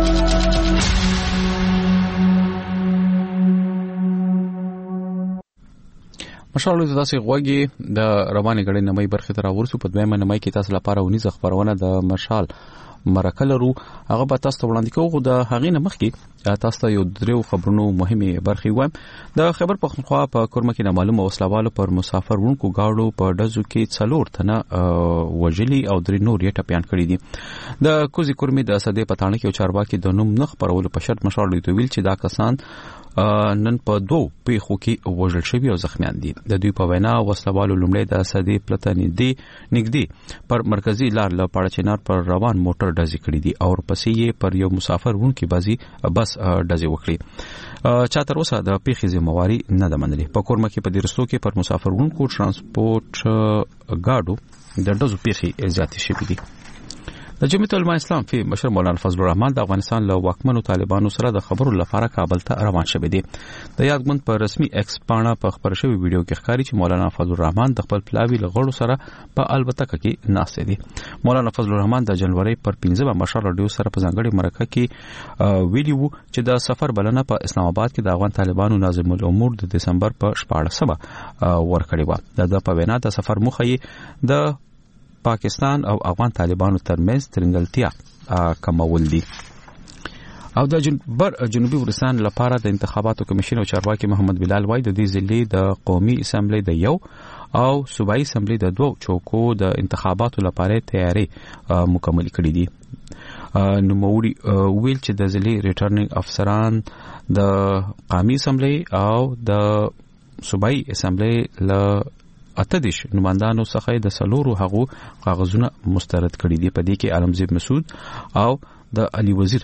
مشالو تاسو غوږی د رواني غړي نمای برخه تر ورسو په دویمه نمای کې تاسو لپاره ونیز خبرونه د مشال مرکه لرو هغه به تاسو ته وړاندې کوو. د هغې نه مخکې تاسو ته یو درو خبرونو مهمه برخې وایم. د خیبر پختونخوا په کورمه کې نامعلومه وسلوالو پر مسافر وړونکو گاډو په ډزو کې 4 تنه وژلي او 3 نور یې ټپيان کړي دي. د کوزي کورمه د صدې پټانه کې چارواکي د نوم نخ پرولو په شرط مشال دوی ویل چې دا کسان نن په 2 پیښو کې وژل شوي او زخمیان دي. د دوی په وینا وسلوالو لومړی د صدې پلته نږدې پر مرکزی لار له پاړچینار پر روان موټر ډزې کړي دي او پسې یې پر یو مسافر وونکي بازي بس ډزې وکړي. چا تر اوسه د پیښې ذمہواری نه ده منلې. په کورمه کې په دیرستو کې پر مسافر وونکو ترانسپورت گاډو د ډزو پیښې زیاتې شوې دي. د جمعیت العلماء اسلام فی مشر مولانا فضل الرحمن د افغانستان له واکمنو طالبانو سره د خبرو لپاره کابل ته روان شوی دی. د یادګمند په رسمي ایکس پاڼه په خبر شوی ویډیو کې ښکاري چې مولانا فضل الرحمن د خپل پلاوی لغړو سره په البتکه کې ناشته دي. مولانا فضل الرحمن د جنوري پر 15 مشال رادیو سره په ځانګړي مرکه کې ویلیو چې د سفر بلنه په اسلام آباد کې د افغان طالبانو ناظم الامور د دسمبر په 14 ورکړی و. د په وینا د سفر مخه د پاکستان او افغان طالبانو ترمنځ ترنګلتیا کمول دي. او د جنوبي ورستان لپاره د انتخاباتو کمیشن او چارواکي محمد بلال وای د دې ضلع د قومي اسمبلی د یو او صوبایي اسمبلی د 2 چوکو د انتخاباتو لپاره تیاری مکمل کړي دي. نوموړي ویل چې د ضلع ریټرنینګ افسران د قومي اسمبلی او د صوبایي اسمبلی له اتدش نمائندانو څخه د سلورو هغو کاغذونه مسترد کړي دي. په دې کې عالمزیب مسعود او د علي وزیر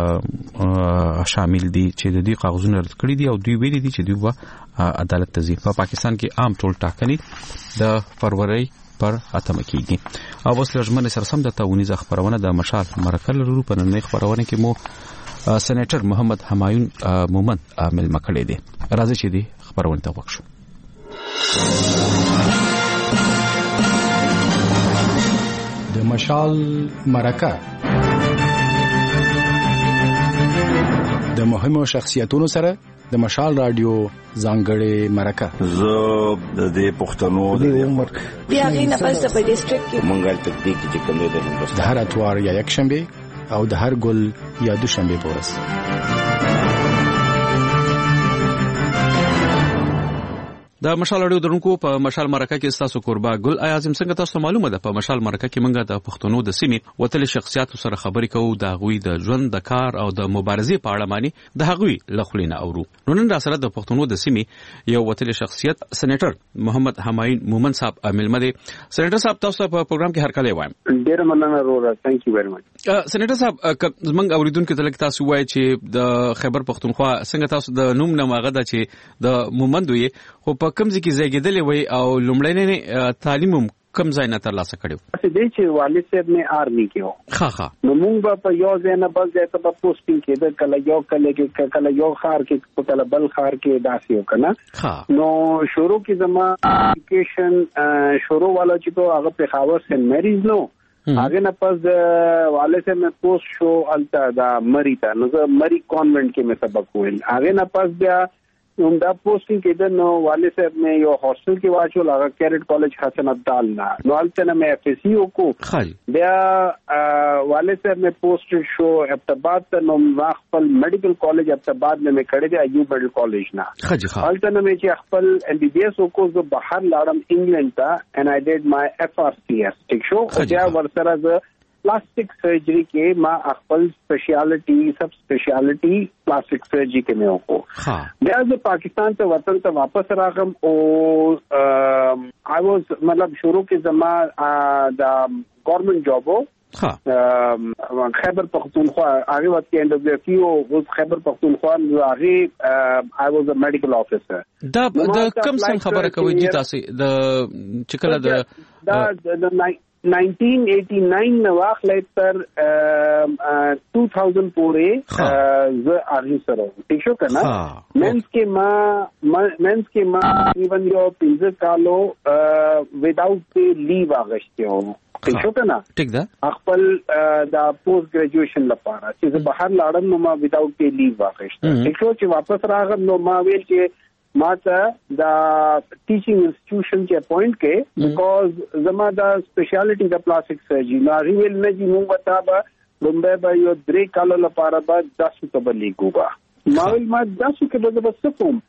شامل دي چې د دې کاغذونه رد کړي دي او دوی ویلي دي چې دوی عدالت ته ځي. په پاکستان کې عام ټول ټاکنې د فروری پر 8 کېږي. او اوس لږمن سره سم د تاونیز خبرونه د مشال مرکل لرو په نن خبرونه کې مو سېنیټر محمد همایون مومن عامل مکړې دي. راځي چې دي خبرونه ته وښو. د مشال مرکه د مهمو شخصیتونو سره د مشال رادیو ځانګړې مرکه. زه د پښتنو د عمر بیا غینه پس په ډیسټریکټ کې مونږه تکتیک چې کوم دی د هر اتوار یا یک شنبه او د هر ګل یا دوشنبه پورس. د مشال اړیو درونکو په مشال مرکه کې تاسو قربا ګل اعظم څنګه تاسو معلومه ده په مشال مرکه کې منګه د پښتنو د سیمې وتل شخصیتو سره خبرې کوو د غوي د ژوند د کار او د مبارزې په اړه معنی د غوي لخلینه اورو. نو نن را سره د پښتنو د سیمې یو وتل شخصیت سېنیټر محمد همایون مومن صاحب عامل مده. سېنیټر صاحب تاسو په پروګرام کې هر کله وایم. ډیر مننه رورا. ثانک یو ویری مچ. سېنیټر صاحب زمنګ اوریدونکو ته لکه تاسو وایي چې د خیبر پختونخوا څنګه تاسو د نوم نماغه ده چې د مومند وي خو په کوم ځای کې زیږیدلې وي او لومړنی تعلیم کوم ځای نه ترلاسه کړو؟ دې چې والد صاحب نه آرمي کې و. ها نو موږ په یو ځای نه بل ځای ته په پوسټینګ کې د کله یو خار کې په کله بل خار کې داسې وکنه. نو شروع کې زما اډوکیشن شروع والا چې کو هغه په خاور سن مریض نو هغه نه پس والد صاحب مې پوسټ شو الته دا مری ته نو مری کانوینټ کې مې سبق ویل. هغه نه پس بیا دا پوسټینګ کې نو والد صاحب مې یو هاستل کې واچول هغه کیرټ کالج حسن عبدال نه نو الته مې اف سی او کو بیا والد صاحب مې پوسټ شو ابتباد ته نو خپل میډیکل کالج ابتباد مې کړی دی ایوب میډیکل کالج نه الته مې چې خپل ام بی بی ایس او کو زه بهر لاړم انګلند ته and I did my FRCS ټیک شو بیا ورسره زه پلاسټیک سرجری کې ما خپل سپیشلیټي سب سپیشلیټي پلاسټیک سرجری کې مې وکړو. بیا زه پاکستان ته وطن ته واپس راغم او I was مطلب شروع کې زما د ګورنمنت جاب وو خیبر پختونخوا هغه وخت کې NWFU او خیبر پختونخوا هغه I was a medical officer. دا کوم څه خبره کوي چې تاسو د چکله د 1989 نواخلې تر 2000 پورې زه هغه سره ټیک شو کنه. منس کې ما ایون یو 15 کالو without leave اغشتو ټیک شو کنه. ټیک ده خپل دا پوسټ ګریجویشن لپاره چې زه بهر لاړم نو ما without leave اغشتو ټیک شو. چې واپس راغم نو ما ویل چې ما ته دا ټیچینګ انسټیټیوشن کې اپوینټ کې بیکاز زما دا سپیشلیټي د پلاسټیک سرجری نو ریویل نه چې موږ وتا به لومبه به یو 3 کال لپاره به 10 ته بلیګوبا ماویل ما 10 کې د بسفوم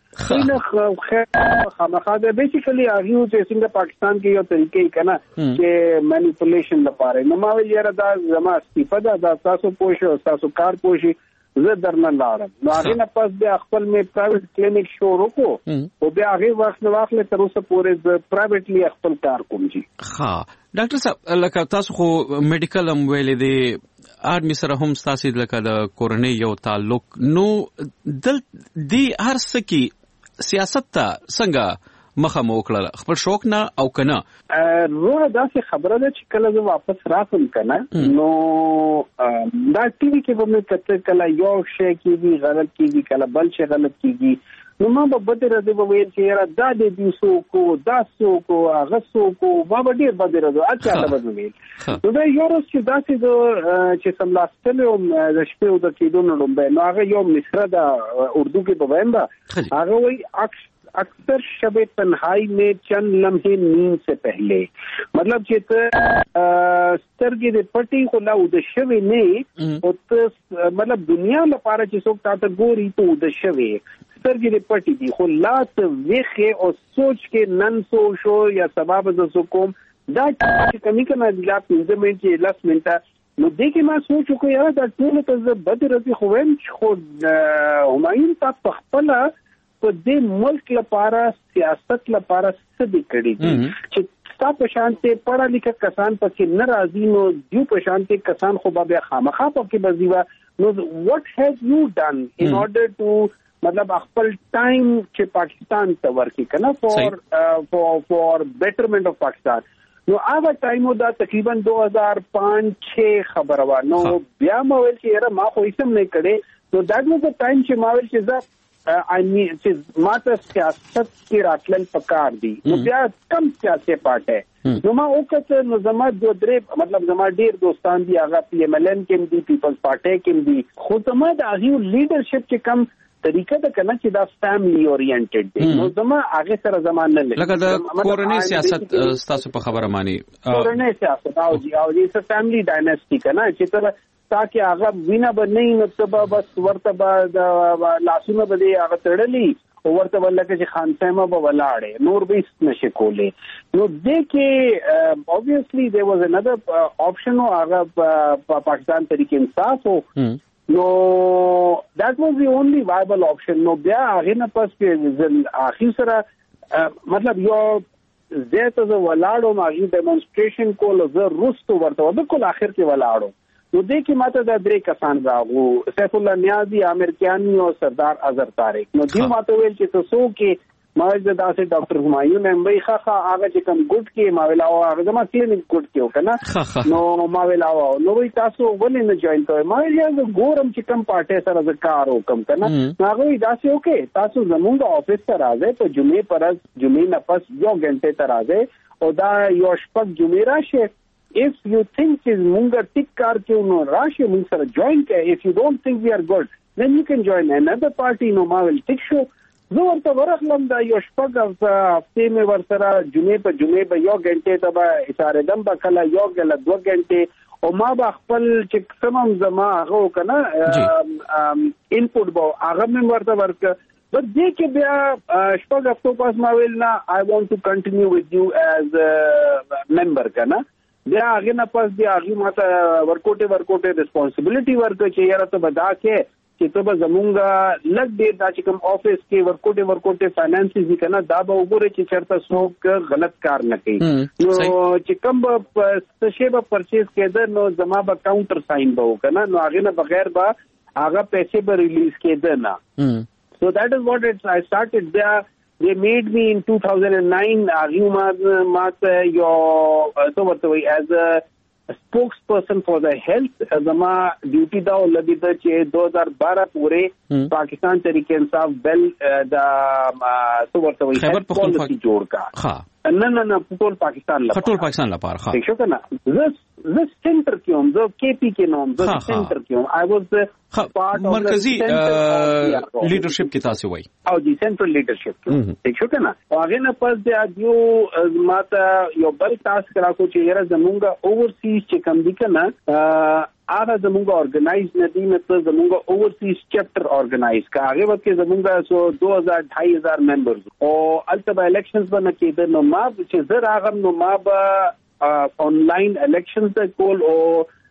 خینه خامخا د بیسیکلی هغه چې څنګه پاکستان کې یو طریقې کنا چې مانیپولیشن لپاره نو ماویل یاره دا زما استفاده دا تاسو پوښو تاسو کار پوښي زه درنه لاړم نو هغه نه پس بیا خپل مې پرایویټ کلینیک شروع کو او بیا هغه وخت نو واخله تر اوسه پورې ز پرایویټلی خپل کار کوم جی ها ډاکټر صاحب لکه تاسو خو میډیکل هم ویلې دي آرمي سره هم تاسو لکه د کورنۍ یو تعلق نو دل دی هر سکی سیاست ته څنګه مخه مو وکړه خپل شوق نه او کنه روح دا څه خبره ده چې کله زه واپس راسم کنه نو دا ټي وي کې به مې کته کله یو شی کېږي غلط کېږي کله بل شی غلط کېږي نو ما به بده راځي به ویل چې یاره دا دې سو کو دا سو کو هغه سو کو ما به ډیر بده راځي اچھا ته به ویل نو دا یو ورځ چې دا چې سملاستل او د شپې او د کېدو نه لومبه نو هغه یو مصره د اردو کې به وایم دا هغه وایي اکثر شب تنہائی میں چند لمحے نیند سے پہلے مطلب چې سترګې د پټي خو لا د شوي نه او مطلب دنیا لپاره چې څوک تاسو ګوري ته د شوي سترګې د پټي دي خو لا ته ویخه او سوچ کې نن سو شو یا سبب د کوم دا چې کمی کنه لا 15 منټ کې 10 منټه نو دې کې ما سوچ وکړ یاره دا ټول ته بد راځي خو ویم خو همایون تاسو خپل په دې ملک لپاره سیاست لپاره څه دي کړی دي چې تاسو په شانته پڑھا لیکه کسان پکې ناراضي نو دیو په شانته کسان خو به خامخا پکې بزیوا نو what have you done in order to مطلب خپل ټایم چې پاکستان ته ورکی کنه for betterment of Pakistan نو هغه ټایم دا تقریبا 2005-6 خبره و نو بیا مو ویل چې یاره ما خو هیڅ نه کړې نو that was the time چې ما ویل چې چې ماته سیاست کې راتلل پکار دي نو بیا کم سیاسي پارټه نو ما وکړه نو زما دوه درې مطلب زما ډیر دوستان دي هغه پی ایم ایل ان کې دي پیپلز پارټي کې دي خو زما د هغه لیډرشپ کې کم طریقه ده کنه چې دا فیملی اورینټډ دي نو زما هغه سره زمانه نه لکه د کورنۍ سیاست تاسو په خبره مانی کورنۍ سیاست او دې فیملی ډایناسټي کنه چې تر تاکي هغه وینا بنئ نو ته بس ورته به لاسونه به هغه تړلې او ورته ولکه چې خان سیمه به ولاړې نور به نشي کولې نو دې کې obviously there was another option هغه پاکستان تحریک انصاف نو that was the only viable option نو بیا هغه نه پس کې اخر سره مطلب یو زه ته ولاړو ماغي ډیمونستریشن کول زه روستو ورته بالکل اخر کې ولاړو نو دې کې ماته د درې کسان راغو سیف الله نیازی عامر کیانی او سردار اظهر طارق نو دې ماته ویل چې تاسو کې ماویل داسې ډاکټر همایون هم وی خاخه هغه چې کوم ګډ کې ماویل او هغه زما کلینیک ګډ کې وکنه نو ماویل او نو وی تاسو ولې نه جوائن کوئ ماویل یو ګورم چې کوم پارټي سره ز کار وکم کنه هغه داسې اوکې تاسو زموږ افیس ته راځئ په جمعې پر جمعې نه پس یو غنټه ته راځئ او دا یو شپږ جمعې راشه if you think is munga tik kar ke no rashi mung sara join ke if you don't think we are good then you can join another party no ma will tik show زه ورته ورغلم دا یو شپږ هفتې مې ورسره جمعې په یو غنټې ته به اشارېدم به کله یو ګله 2 غنټې او ما به خپل چې سمم زما هغه کنه انپوټ به هغه مې ورته ورکړ بس دې کې بیا شپږ هفتو پاس ما ویل نه I want to continue with you as a member کنه بیا هغه نه پس بیا هغه ماته ورکوټه ریسپانسیبিলিټي ورکړه چې یاره ته بدا کې چې ته به زمونږه لږ ډیر دا چې کوم افیس کې ورکوټه فاینانسز دي کنه دا به وګوره چې چرته څوک غلط کار نه کوي نو چې کوم څه شی به پرچیز کېده نو زما به کاونټر ساين به وکنه نو هغه نه بغیر به هغه پیسې به ریلیز کېده نه so that is what I started there they made me in 2009 agreement as a spokesperson for the health zama duty da lagi da che 2012 pure Pakistan Tehreek Insaf bell da health policy jod ka na ټول پاکستان لپاره ښه ټول پاکستان لپاره ښه ښه کنه زه سنټر کې هم زه KP کې نوم زه سنټر کې هم I was the part of مرکزی لیډرشپ کې تاسو وای او دی سنټرل لیډرشپ کې ٹھیک شو کنه او هغه نه پس د یو ماته یو بل تاسو کرا کو چې یره زمونږه اوورسیز چې کم دي کنه هغه زمونږه اورګنایز نه دي مطلب زمونږه اوورسیز چپټر اورګنایز کا هغه وخت کې زمونږه سو 2000 ممبرز او البته الیکشنز باندې کې نو ما چې زه راغم نو ما به آنلاین الیکشنز د کول او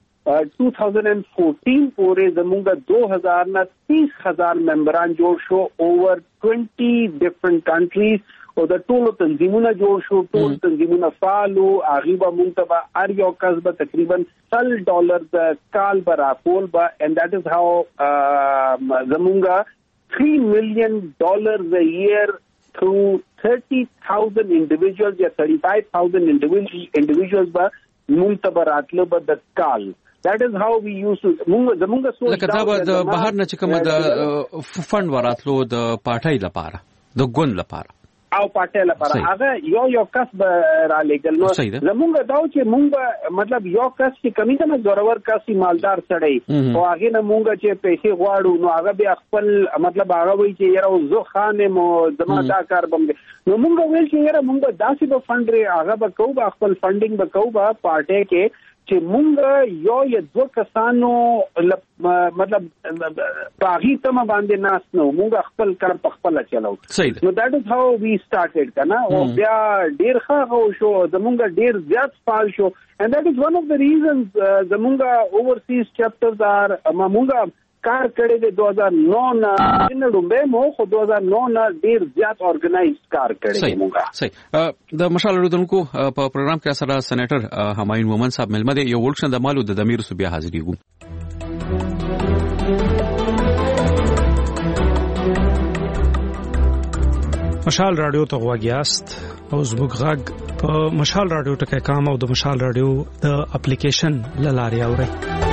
2014 پورې زمونږه 2000 نه 30,000 ممبران جوړ شو اوور 20 ډیفرنٹ کنټریز او د ټولو تنظیمونو جوړ شو ټول تنظیمونو فعالو هغه به منتبه ار یو کسب تقریبا $100 د کال برا کول با and that is how زمونږه $3 million a year through 30,000 individuals یا 35,000 individuals با منتبه راتلو به د کال That is how we used to زمونږه سوچ لکه دا د بهر نه چې کوم د فند وراتلو د پارټای لپاره د ګوند لپاره او پټه لپاره هغه یو کس را لګل نو زمونږ دا چې مونږ مطلب یو کس چې کمی نه زورور کس مالدار سړی او هغه نه مونږ چې پیسې غواړو نو هغه به خپل مطلب هغه وایي چې یره زه خانه مو زما دا کار بم نو مونږ ویل چې یره مونږ داسې به فند لري هغه به کوو به خپل فندینګ به کوو به پارټي کې چې مونږ یو یا دوه کسانو مطلب باغی تم باندې ناس نو مونږ خپل کار په خپل چلو نو that is how we started کنه او بیا ډیر ښه شو زمونږ ډیر زیات فعال شو and that is one of the reasons زمونږ overseas chapters are مونږ کار کړی د 2009 نه نړمبه مو خو 2009 نه ډیر زیات اورګنایز کار کړی موږ صحیح د مشال رودونکو په پروګرام کې سره سېنیټر همایون مومن صاحب ملمه دی یو ورکشن د مالو د دمیر سو بیا حاضرېګو مشال رادیو ته غواګیاست او زموږ غږ په مشال رادیو ټکي کام او د مشال رادیو د اپلیکیشن لاري اوري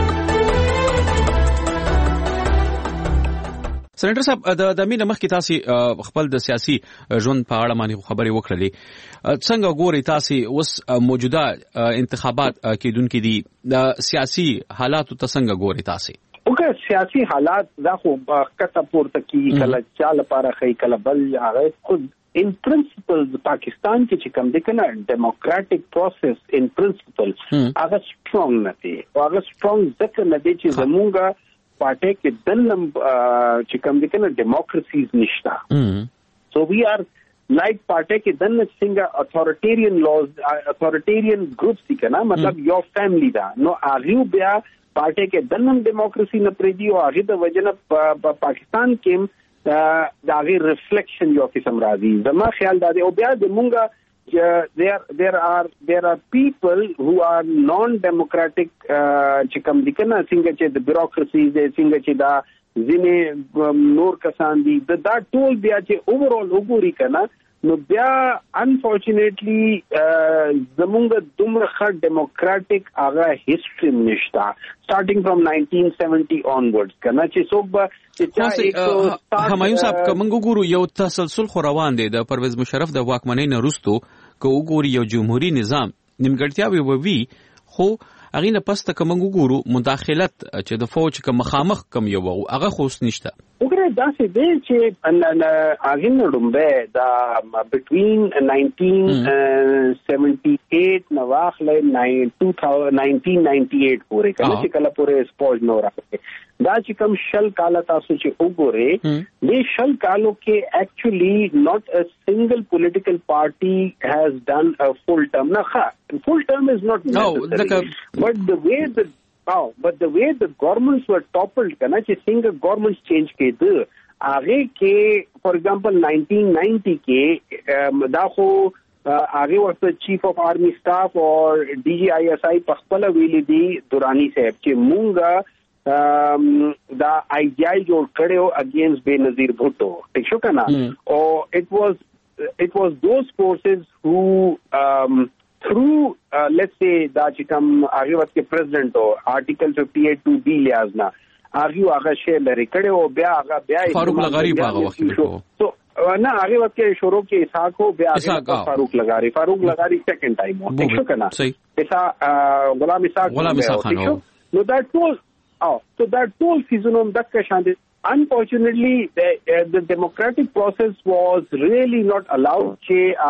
سېنیټر صاحب د مینه مخکې تاسو خپل د سیاسي ژوند په اړه باندې خبرې وکړلې څنګه ګوري تاسو اوس موجوده انتخابات کېدونکې دي د سیاسي حالاتو ته څنګه ګوري تاسو اوګه سیاسي حالات دا خو کته پورته کی کله چاله لپاره خې کله بل هغه خود in principle پاکستان کې چې کوم د کنه ډیموکراټک پروسس in principle هغه strong نه دی هغه strong ځکه نه دی چې زمونږه پارټي کې دنم چې کوم د کنه ډیموکراسیز نشتا so we are like پارټي کې دنه څنګه اتھورټیرین لوز اتھورټیرین ګروپس دي کنه مطلب یو فیملی دا نو هغه بیا پارټي کې دنم ډیموکراسي نه پریدي او هغه د وجنه پاکستان کې دا غیر ریفلیکشن یو قسم راځي زما خیال دا دی او بیا د مونږه there are people who are non-democratic چې کوم دي کنه څنګه چې د بیوروکراسي دې څنګه چې دا ځینې نور کسان دي دا ټول بیا چې اوورال وګوري کنه نو بیا انفورچونټلی زمونږ دومره ښه ډیموکراټک هغه هیستوري نشته starting from 1970 onwards کنه چې څوک به همایون صاحب کوم ګورو یو تسلسل خو روان دی د پرویز مشرف د واکمنۍ نه وروسته کو ګوري یو جمهوریت نظام نیمګړتیاوي وي خو هغه نه پسته کوم ګورو مداخلت چې د فوج کوم مخامخ کوم یو هغه خو نشته وګوره دا څه دی چې هغه نړمبه دا between 1978 نو واخلې 1998 پورې کله چې کله پورې سپوج نو راځي دا چې کوم شل کال تاسو چې وګورئ دې شل کالو کې actually not a single political party has done a full term نه full term is not necessary but the way the governments were toppled kana چې څنګه governments change کېده هغه کې for example 1990 کې دا خو هغه وخت چیف اف آرمی سٹاف اور DGISI په خپل ویلي دي دورانی صاحب چې مونږه دا IGI جوړ کړو اگینست بینظیر بھٹو ٹھیک شو کنه او it was those forces who through let's say da chikam age wat ke president ho article 58 2B liazna هغه شی لري کړي او بیا فاروق لغاری باغ وخت نه هغه وخت کې شروع کې اسحاق هو بیا فاروق لغاری سیکنډ ټایم و ٹھیک شو کنه غلام اسحاق خان نو دا ټول سیزنوم دک شاندي. Unfortunately, the democratic process was really not allowed چې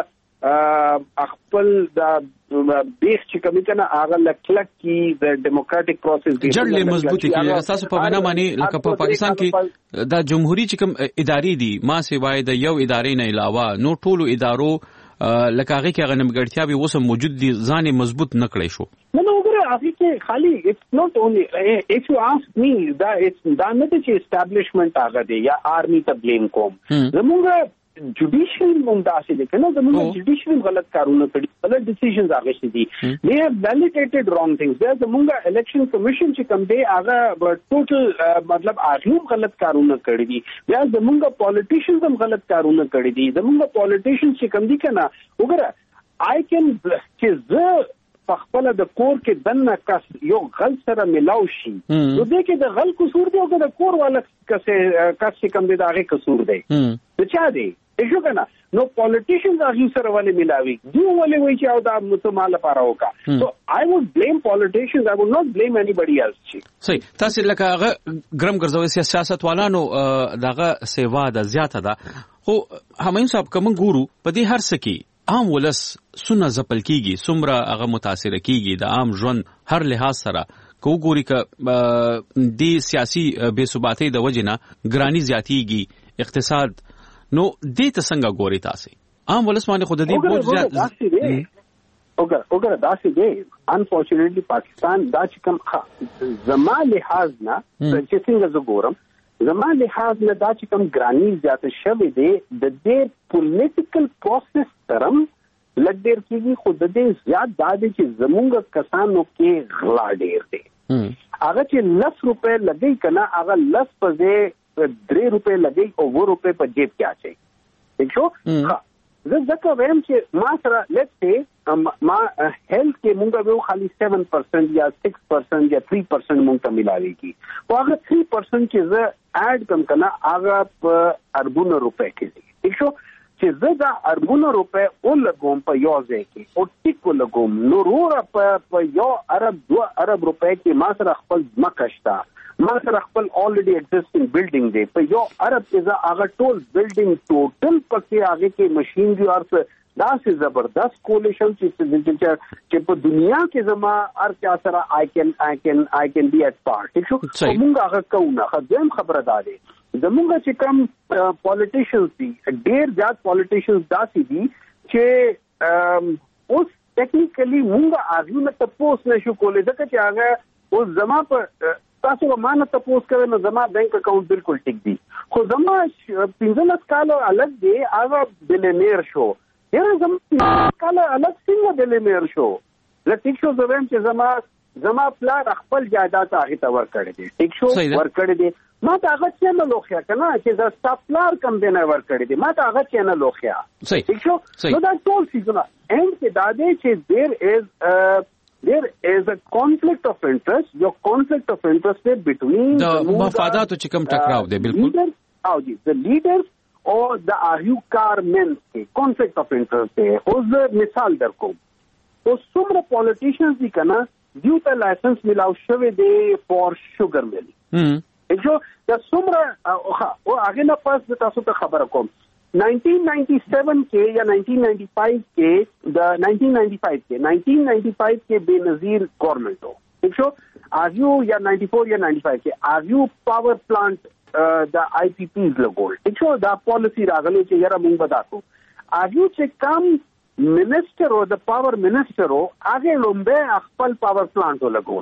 هغه خپل د بیخ چې کوم کنه هغه لکلک کی د democratic process جړلې مضبوطی کی اساس په وینا باندې لکه په پاکستان کې د جمهوریت چې کوم ادارې دي ما سیوای د یو ادارې نه علاوه نو ټولو ادارو لکه هغه کې هغه نمګړتیا به وسه موجود دي ځان مضبوط نکړې شو. نو وګوره هغه کې خالی it's not only if you ask me دا نه چې establishment هغه دی یا آرمی ته blame کوم زموږ judicial ممداسه دي کنه زموږ judicial غلط کارونه کړي غلط decisions هغه شي دي they have validated wrong things there زموږ election commission چې کوم دی هغه total مطلب هغه غلط کارونه کړي دي بیا زموږ politicians هم غلط کارونه کړي دي زموږ politicians چې کوم دي کنه وګوره I can چې زه خپل د کور کې دنه کس یو غل سره ملاو شي نو دې کې د غل قصور دی او د کور والا کس چې کوم دی دا هغه قصور دی څه چا دی ایشو کنه نو پولیټیشنز هغه سره ولې ملاوي دی ولې وایي چې او دا متمال لپاره وکا سو I would blame politicians I would not blame anybody else صحیح تاسو لکه هغه ګرم ګرځوي سیاستوالانو دغه سیوا د زیاته ده خو همین صاحب کوم ګورو په دې هر څه کې عام ولس سونه زپل کیږي سمره هغه متاثر کیږي د عام ژوند هر لحاظ سره کو ګوري ک د سیاسي بے ثباتی د وجنه ګرانی زیاتیږي اقتصاد نو دې ته څنګه ګوري تاسو عام ولس باندې خود دې بوج زیات وګوره داسې دی انفورچونټلی پاکستان دا چې کوم زما لحاظ نه چې څنګه زه ګورم زما لحاظ نه دا چې کوم ګرانی زیات شوه دی د دې پولیټیکل پروسس ترم لګ ډیر کیږي خو د دې زیات دا دی چې زمونږ کسانو کې غلا ډیر دی هغه چې 10 روپے لګي کنه هغه 10 په ځای 3 روپے لګي او 2 روپے په جیب کې اچي ٹھیک شو زه ځکه وایم چې ما سره لیټس سي ما هیلث کې مونږ به خالي 7% یا 6% یا 3% مونږ ته ملاويږي او هغه 3% چې زه اډ کم کنه هغه په اربونو روپے کې دي ٹھیک شو چې زه دا اربونو روپے او لګوم په یو ځای کې او ټیک لګوم نو روره په یو ارب 2 ارب روپے کې ما سره خپل مکشتا ما سره خپل already existing building دی په یو ارب کې هغه ټول building ټوټل پکې هغه کې ماشينري او دا سه زبردست کولیشن چې په دنیا کې زما هر چا سره I can be at part ٹھیک شو موږ هغه کوونه خدام خبره ده زموږ چې کوم پولیټیشنز دي ډیر زیات پولیټیشنز داسې دي چې اوس ټیکنیکلی موږ هغه نه تاسو نشو کولای ځکه چې هغه اوس زما په تاسو مانه تاسو کوي نو زما بانک اکاؤنٹ بالکل ټیک دی خو زما 15 کال الګ دی هغه بلینیر شو یره زما کال الګ څنګه بلینیر شو لټیک شو زویم چې زما پلان خپل جایداد هغه ته ورکړی دی ټیک شو ورکړی دی ما ته هغه څه نه لوخیا کنه چې دا سپلار کم دی نه ورکړی دی ما ته هغه څه نه لوخیا ټیک شو نو دا ټول سیزونه اند کې دا دی چې there is a conflict of interest your conflict of interest between the مفادات چې کوم ټکراو دی بالکل او the leaders or the ahyukar men کې conflict of interest دی اوس مثال درکوم اوس څومره politicians دي کنه دیو ته لایسنس ملاو شوی دی for sugar mill جو د څومره او هغه نه پاس تاسو ته خبره کوم 1997 के या 1995 के द 1995 के बेनजीर गवर्नमेंट हो ठीक शो आजू या 94 या 95 के आजू पावर प्लांट द आईपीपीज लगोल ठीक शो द पॉलिसी रागले चे यारा मुंग बतातो आजू चे काम मिनिस्टर हो द पावर मिनिस्टर हो आगे लोम्बे अखपल पावर प्लांट हो लगोल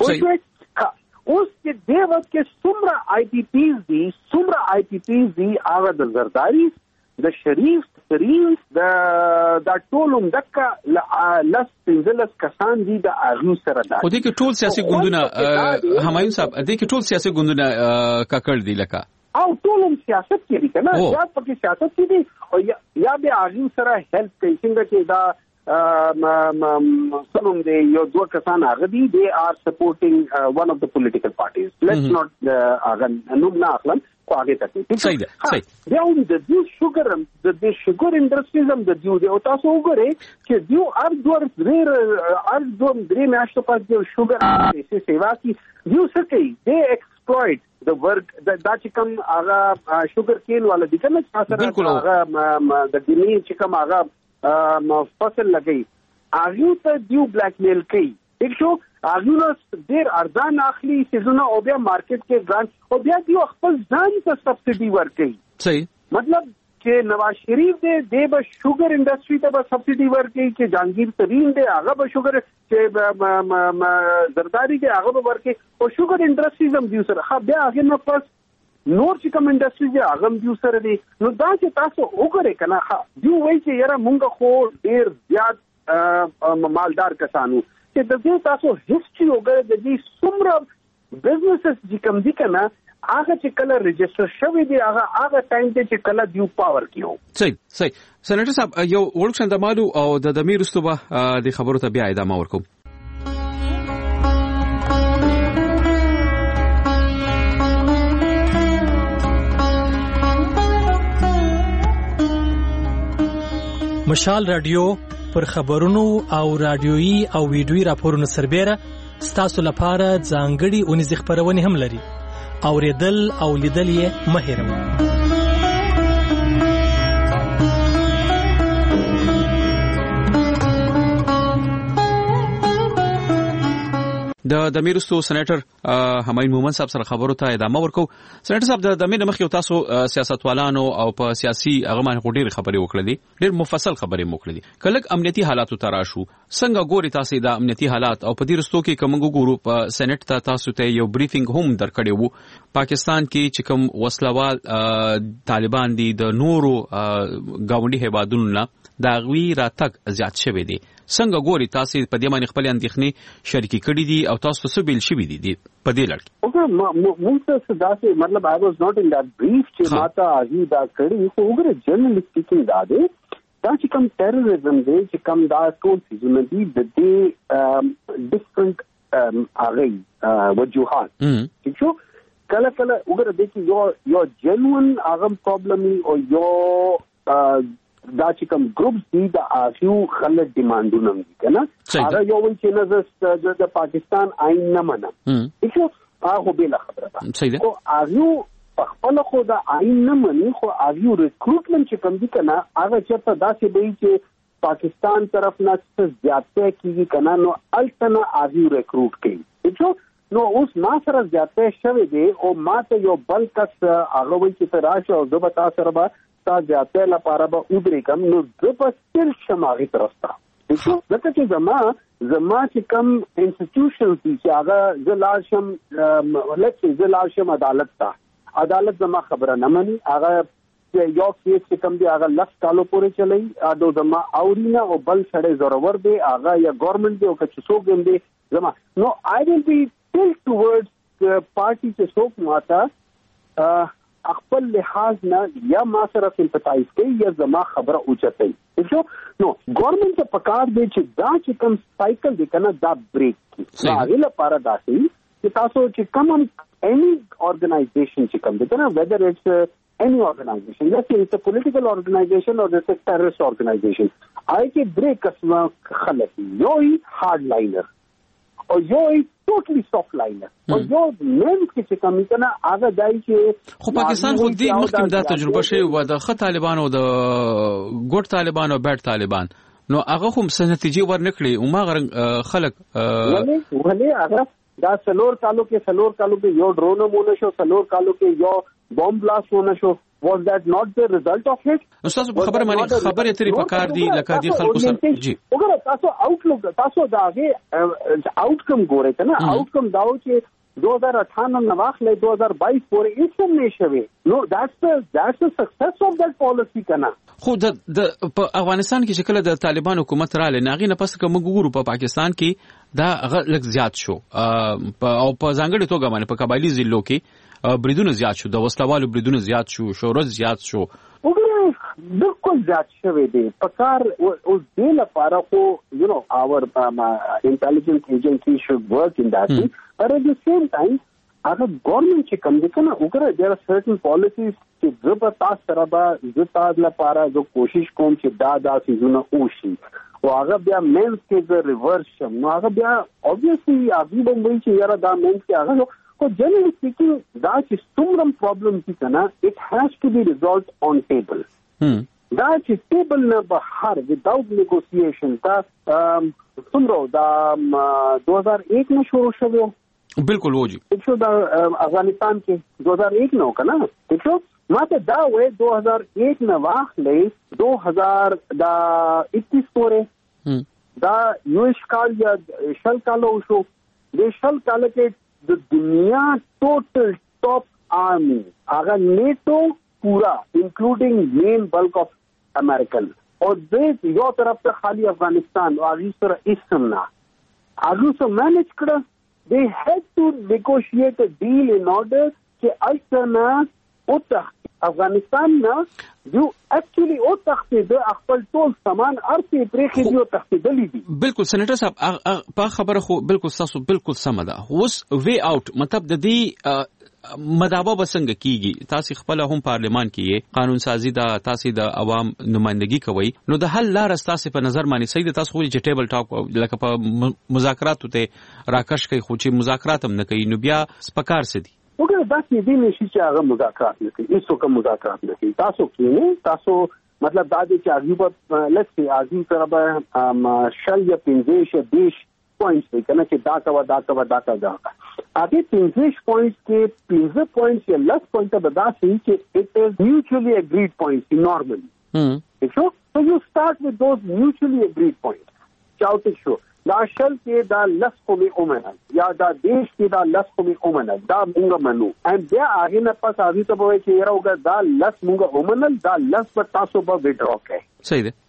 उसके दे वक्त के सुमरा आईपीपीज दी आगा द Zardari د شریف ترین د ټولم دکا لس پنځلس کسان دي د اغیو سره ده خو دې کې ټول سیاسي ګوندونه همایون صاحب دې کې ټول سیاسي ګوندونه ککړ دي لکه او ټولم سیاست کې دي کنه یا پکې سیاست کې دي او یا به اغیو سره هیلپ کوي څنګه چې دا سنوم دی یو دوه کسان هغه دي they are supporting one of the political parties let's not هغه نوم نه اخلم خو هغه ته صحیح ده بیا هم د دې شوګر انډستریز هم د دیو او تاسو وګورئ چې دیو ارزور درې میاشتو پس د شوګر سیوا کی دیو څه کوي دې ایکسپلویټ د ورک دا چې کوم هغه شوګر کین والا دي کنه چې سره هغه د دنیا چې کوم هغه فصل لګي هغه ته دیو بلیک میل کوي ٹھیک شو هغه نو ډیر ارزان اخلي سيزونه او بیا مارکیټ کې ګرانټ او بیا دیو خپل ځان ته سبسيډي ورکوي صحیح مطلب چې نواز شریف دې به شوګر انډستری ته به سبسيډي ورکوي چې جهانگیر ترین دې هغه به شوګر چې زرداری دې هغه به ورکوي او شوګر انډستریز هم دیو سره بیا هغه نه پس نور چې کوم انډستری دې هغه هم دیو سره دي نو دا چې تاسو وګورئ کنه دیو وایي چې یاره مونږ خو ډیر زیات مالدار کسانو چې د دې تاسو هیستوري وګورئ د دې څومره بزنسز چې کوم دي کنه هغه چې کله ريجستر شوی دی هغه ټایم ته چې کله دیو پاور کیو صحیح سېنیټر صاحب یو ورکشن د مالو او د دمیر استوبه د خبرو ته بیا ادامه ورکوم مشال رادیو پر خبرونو او رادیويي او ویډیويي راپورونو سربېره ستاسو لپاره ځانګړي اونیز خبرونه هم لري اوریدل او لیدل یې مه هېروئ د دمیرستو سېنیټر هماین مومن صاحب سره خبرو ته ادامه ورکو سېنیټر صاحب د دمیر مخکې تاسو سیاستوالانو او په سیاسي هغه باندې ډېر خبرې وکړې دي ډېر مفصل خبرې وکړې دي کله امنیتي حالاتو ته راشو څنګه ګوري تاسو د امنیتي حالات او په دې رستو کې کوم ګورو په سېنیټ ته تاسو ته یو بریفینګ هم درکړی وو پاکستان کې چې کوم وسلوال طالبان دي د نورو گاونډي هیوادونو نه دا غوي راتګ زیات شوی دی څنګه ګوري تاسو په دې باندې خپل اندېښنې شریکي کړې دي او تاسو څه بیل شوی دي په دې لړ موږ څه داسې مطلب I was not in that brief چې ماته اږي دا کړی خو وګوره جنرال سپیکینګ دا دی دا چې کوم ټیرریزم دی چې کوم دا ټول سيزونه دي د دې ډیفرنٹ هغه وجوهات چې کله وګوره د یو جنوین هغه پرابلم او یو دا چې کوم ګروپس دي د آسیو خلک ډیمانډونه دي کنه هغه یو چې نه د پاکستان آئین نه منه هیڅ هغه به خبره ده او آسیو خپل خو د آئین نه مني خو آسیو ریکروټمنټ چې کوم دي کنه هغه چې په داسې دی چې پاکستان طرف نه زیاته کیږي کنه نو الټنه آسیو ریکروټ کوي نو اوس ما سره زیاته شوی دی او ما ته یو بل کس هغه وایي چې راشه او زه به تاسو سره تا زیاته لپاره به ودرې کوم نو زه به ستل شماغي ترسته ځکه چې زما چې کوم انسټیټیوشنز دي چې هغه زه لاړ شم عدالت زما خبره نه مني هغه یو کیس چې کوم دی هغه 10 کالو پورې چلی اډو زما اورینه او بل سړی ضرور دی هغه یا ګورنمنت دی او که څوک دی زما نو I will be tilt towards the party چې څوک ماته خپل لحاظ نه یا ما سره سمپتایز کوي یا زما خبره اوچتای نو ګورنمنت ته پکار دی چې دا چې کوم سایکل دی کنه دا بریک کی هغه لپاره داسي چې تاسو چې کوم any organization چې کوم دی کنه whether it's any organization let's say it's a political organization or it's a terrorist organization I can break اسما خلک یو hardliner او یو ټوټلی سافټ لاینر او یو مین چې کوم کنه هغه دای چې خو پاکستان خو دې مخکې دا تجربه شوی و د خط طالبان او د ګوټ طالبان او بیٹ طالبان نو هغه هم څه نتیجې ورنکړي او ما خلک ولې هغه دا سلور کالو کې یو ډرون مونږ شو سلور کالو کې یو بوم بلاست ونه شو was that not the result of it استاد خبره مانی خبره تری پکار دی لکه دی خلکو سره جی وګوره تاسو آوټلوک تاسو داغه آوټکم ګورئ کنه آوټکم داو چې 2018 نواخلې 2022 پورې هیڅ نه شوي نو that's the success of that policy کنه خو د افغانستان کې شکل د طالبان حکومت رااله ناغي نه پس کوم ګورو په پاکستان کې دا لږ زیات شو او په ځانګړي توګه باندې په قبایلی ضلعو کې بریدونه زیات شو د وسلوالو بریدونه زیات شو شورش زیات شو وګورئ بالکل زیات شوی دی پکار اوس دې لپاره خو our intelligence agency should work in that but at the same time هغه ګورنمنت چې کوم دي کنه وګوره there are certain policies چې زبر تاسو سره به زتاد لپاره جو کوشش کوم چې دا سيزونه وشي او هغه بیا مینس کې د ریورس شم نو هغه بیا obviously هغه به وایي چې یاره دا مینس کې هغه کو generally speaking دا چې څومره پرابلم دي کنه it has to be resolved on table دا چې ټیبل نه بهر without negotiation دا څومره دا 2001 نه شروع شوه بالکل وږي چې دا افغانستان کې 2001 نو کنه چې ماته دا وې 2001 نه واخلې 2021 پورې دا یو کال یا شل کال شو د شل کال کې د دنیا ټوټل ټاپ آرمي هغه نیټو پورا انکلوډینګ مین بلک اف امریکن او د یو طرف ته خالی افغانستان او هغه سره ایستمنا هغه سره مانج کړه they had to negotiate a deal in order to alternate افغانستان نه جو actually او تخته د خپل ټول سامان ارته پرېخي دی او تخته دي بالکل سېنیټر صاحب په خبره خو بالکل تاسو بالکل سم ده اوس وی اوټ مطلب د دې مدابه بسنګ کیږي تاسو خپل هم پارلیمان کې قانون سازی دا تاسو د عوام نمائندګي کوي نو د حل لار تاسو په نظر باندې صحیح د تاسو چې ټیبل ټاک لکه په مذاکرات ته راکش کوي خو چې مذاکرات هم نه کوي نو بیا سپکار سدي وګوره دا چې دې نشي چې هغه مذاکرات نه کوي هیڅ کوم مذاکرات نه کوي تاسو کې تاسو مطلب دا چې هغه لکه هغه سره به شل یا 15 پوینټس دی کنه چې دا هغه 15 پوینټس کې 15 پوینټس یا لس پوینټه بداسي چې it is mutually agreed points normally so you start with those mutually agreed points چاوته شو دا شل کې دا لس کومې اومنل یا دا دیش کې دا لس کومې اومنل دا موږ منو ان بیا هغه نه پس هغه ته وایي چې یراوګه دا لس موږ اومنل دا لس په تاسو به وډرو کوي صحیح ده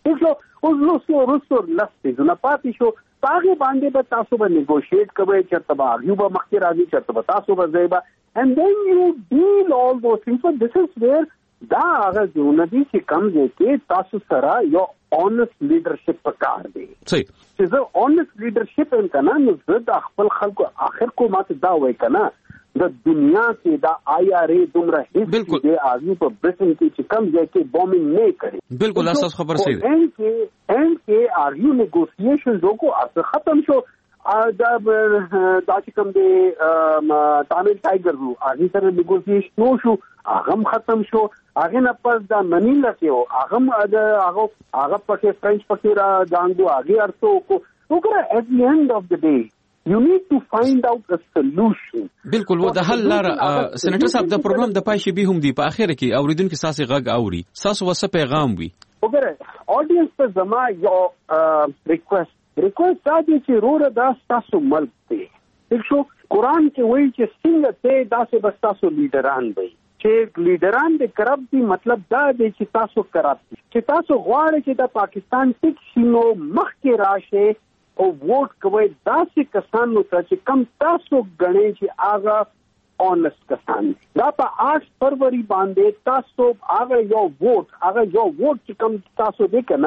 اوس روسو لس دې نه پاتې شو هغه باندې به تاسو به نیګوشیټ کوئ چې تبا هغه به مخکې راځي چې تبا تاسو به ځایبا and then you deal all those things so this is where دا هغه ځونه دي چې کم ځای کې تاسو سره یو honest leadership پکار دی صحیح چې زه honest leadership ان کنه نو زه د خپل خلکو اخر کو ماته دا وای کنه د دنیا کې دا IRA دومره هیڅ دی اږي په برټن کې چې کم ځای کې بومینګ نه کوي بالکل اساس خبر صحیح ده ان کې اږي نیګوسییشن دوکو اته ختم شو دا چې کوم دی تامل ټایګر وو اږي سره نیګوسییشن شو هغه ختم شو هغه نه پس دا منیلا کې هغه پکې فرنچ پکې را ځانګو هغه ارته کو وګوره at the end of the day you need to find out a solution بالکل و د حل لار سېنیټر صاحب د پروګرام د پای شي به هم دی په اخر کې اوریدونکو ساسي غږ اوري ساسو وسه پیغام وي وګوره اډینس ته زما یو ریکوست دا دی چې روره دا تاسو ملک دی شو قرآن کې وایي چې څنګه ته داسې بس تاسو لیډران وي چې لیډران د کرپټ دي مطلب دا دی چې تاسو کرپټ چې تاسو غواړئ چې د پاکستان ټیک شینو مخکې راشه او ووټ کوي داسې کسانو ته چې کم تاسو غنئ چې هغه اونست کسان دا په 8 فروری باندې تاسو هغه یو ووټ چې کم تاسو دې کنه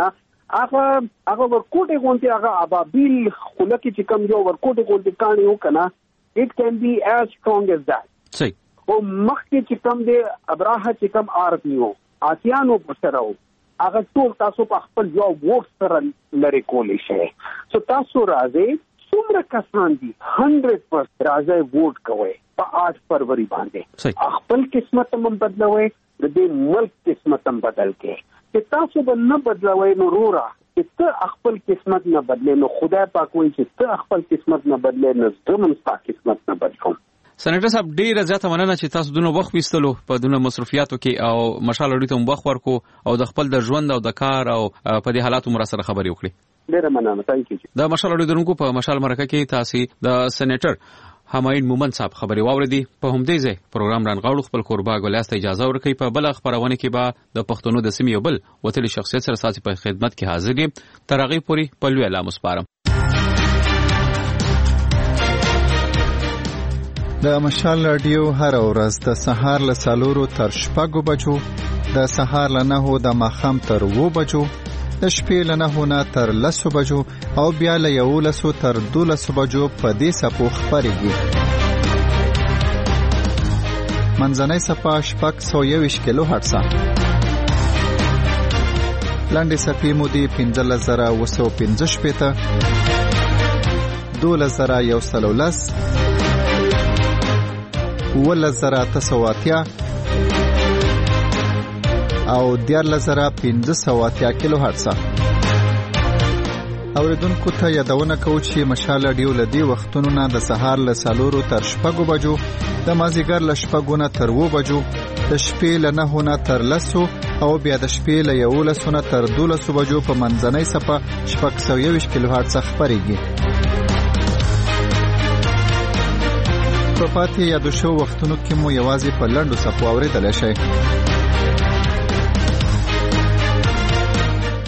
هغه ورکوټه غونډه هغه ابابیل خلک چې کم یو ورکوټه غونډه کاني وکنه it can be as strong as that صحیح او مخکې چې کم دې ابراهه چې کم آرتیو آسیانو پسراو هغه ټول تاسو په خپل یو ووټ سره لری کولې شي سو تاسو راځي څومره کسان دي 100% راځي ووټ کوي په 8 فروری باندې خپل قسمت هم بدلوي د دې ملک قسمت هم بدل کې چې تاسو به نه بدلوي نو رورا چې ته خپل قسمت نه بدلې نو خدای پاک وایي چې ته خپل قسمت نه بدلې نو زموږ ستا قسمت نه بدلوم سېنیټر صاحب ډیره زیاته مننه چې تاسو دونه وخت وستلو په دونه مصرفیاتو کې او مشال اړیته هم وخت ورکو او د خپل د ژوند او د کار او په دې حالاتو مر سره خبرې وکړي ډیره مننه ثانک یو د مشال اړیدونکو په مشال مرکه کې تاسو د سېنیټر همایون مومن صاحب خبري واوریدي په همدې ځای پروګرام رانغاړو خپل کوربا ګولیاسته اجازه ورکړي په بل خبرونه کې به د پښتونو د سیمې بل وتلی شخصیت سره ساتي په خدمت کې حاضر دي ترغی پوری په لوی اعلان مسپارم د مشال رادیو هر ورځ د سهار له 4 تر 6 بجو د سهار له 9 د ماخام تر 2 بجو د شپې له 9 نه تر 10 بجو او بیا له 11 تر 12 بجو په دې سپو خبرېږي منځنۍ صفه 621 کیلو هرتز. لاندې صفې مودې 15915 12110 11980 او 14580 کیلو هرتز. اوریدونکو ته یادونه کوو چې مشال رادیو لدی وختونو نه د سهار له 4 تر 6 بجو، د مازیګر له 6 نه تر 9 بجو، د شپې له 9 نه تر 10 او بیا د شپې له 11 نه تر 12 بجو په منځنۍ صفه 621 کیلو هرتز خبريږي. په پاتې یادو شو وختونو کې مو یوازې په لنډو صفو اوریدل شي.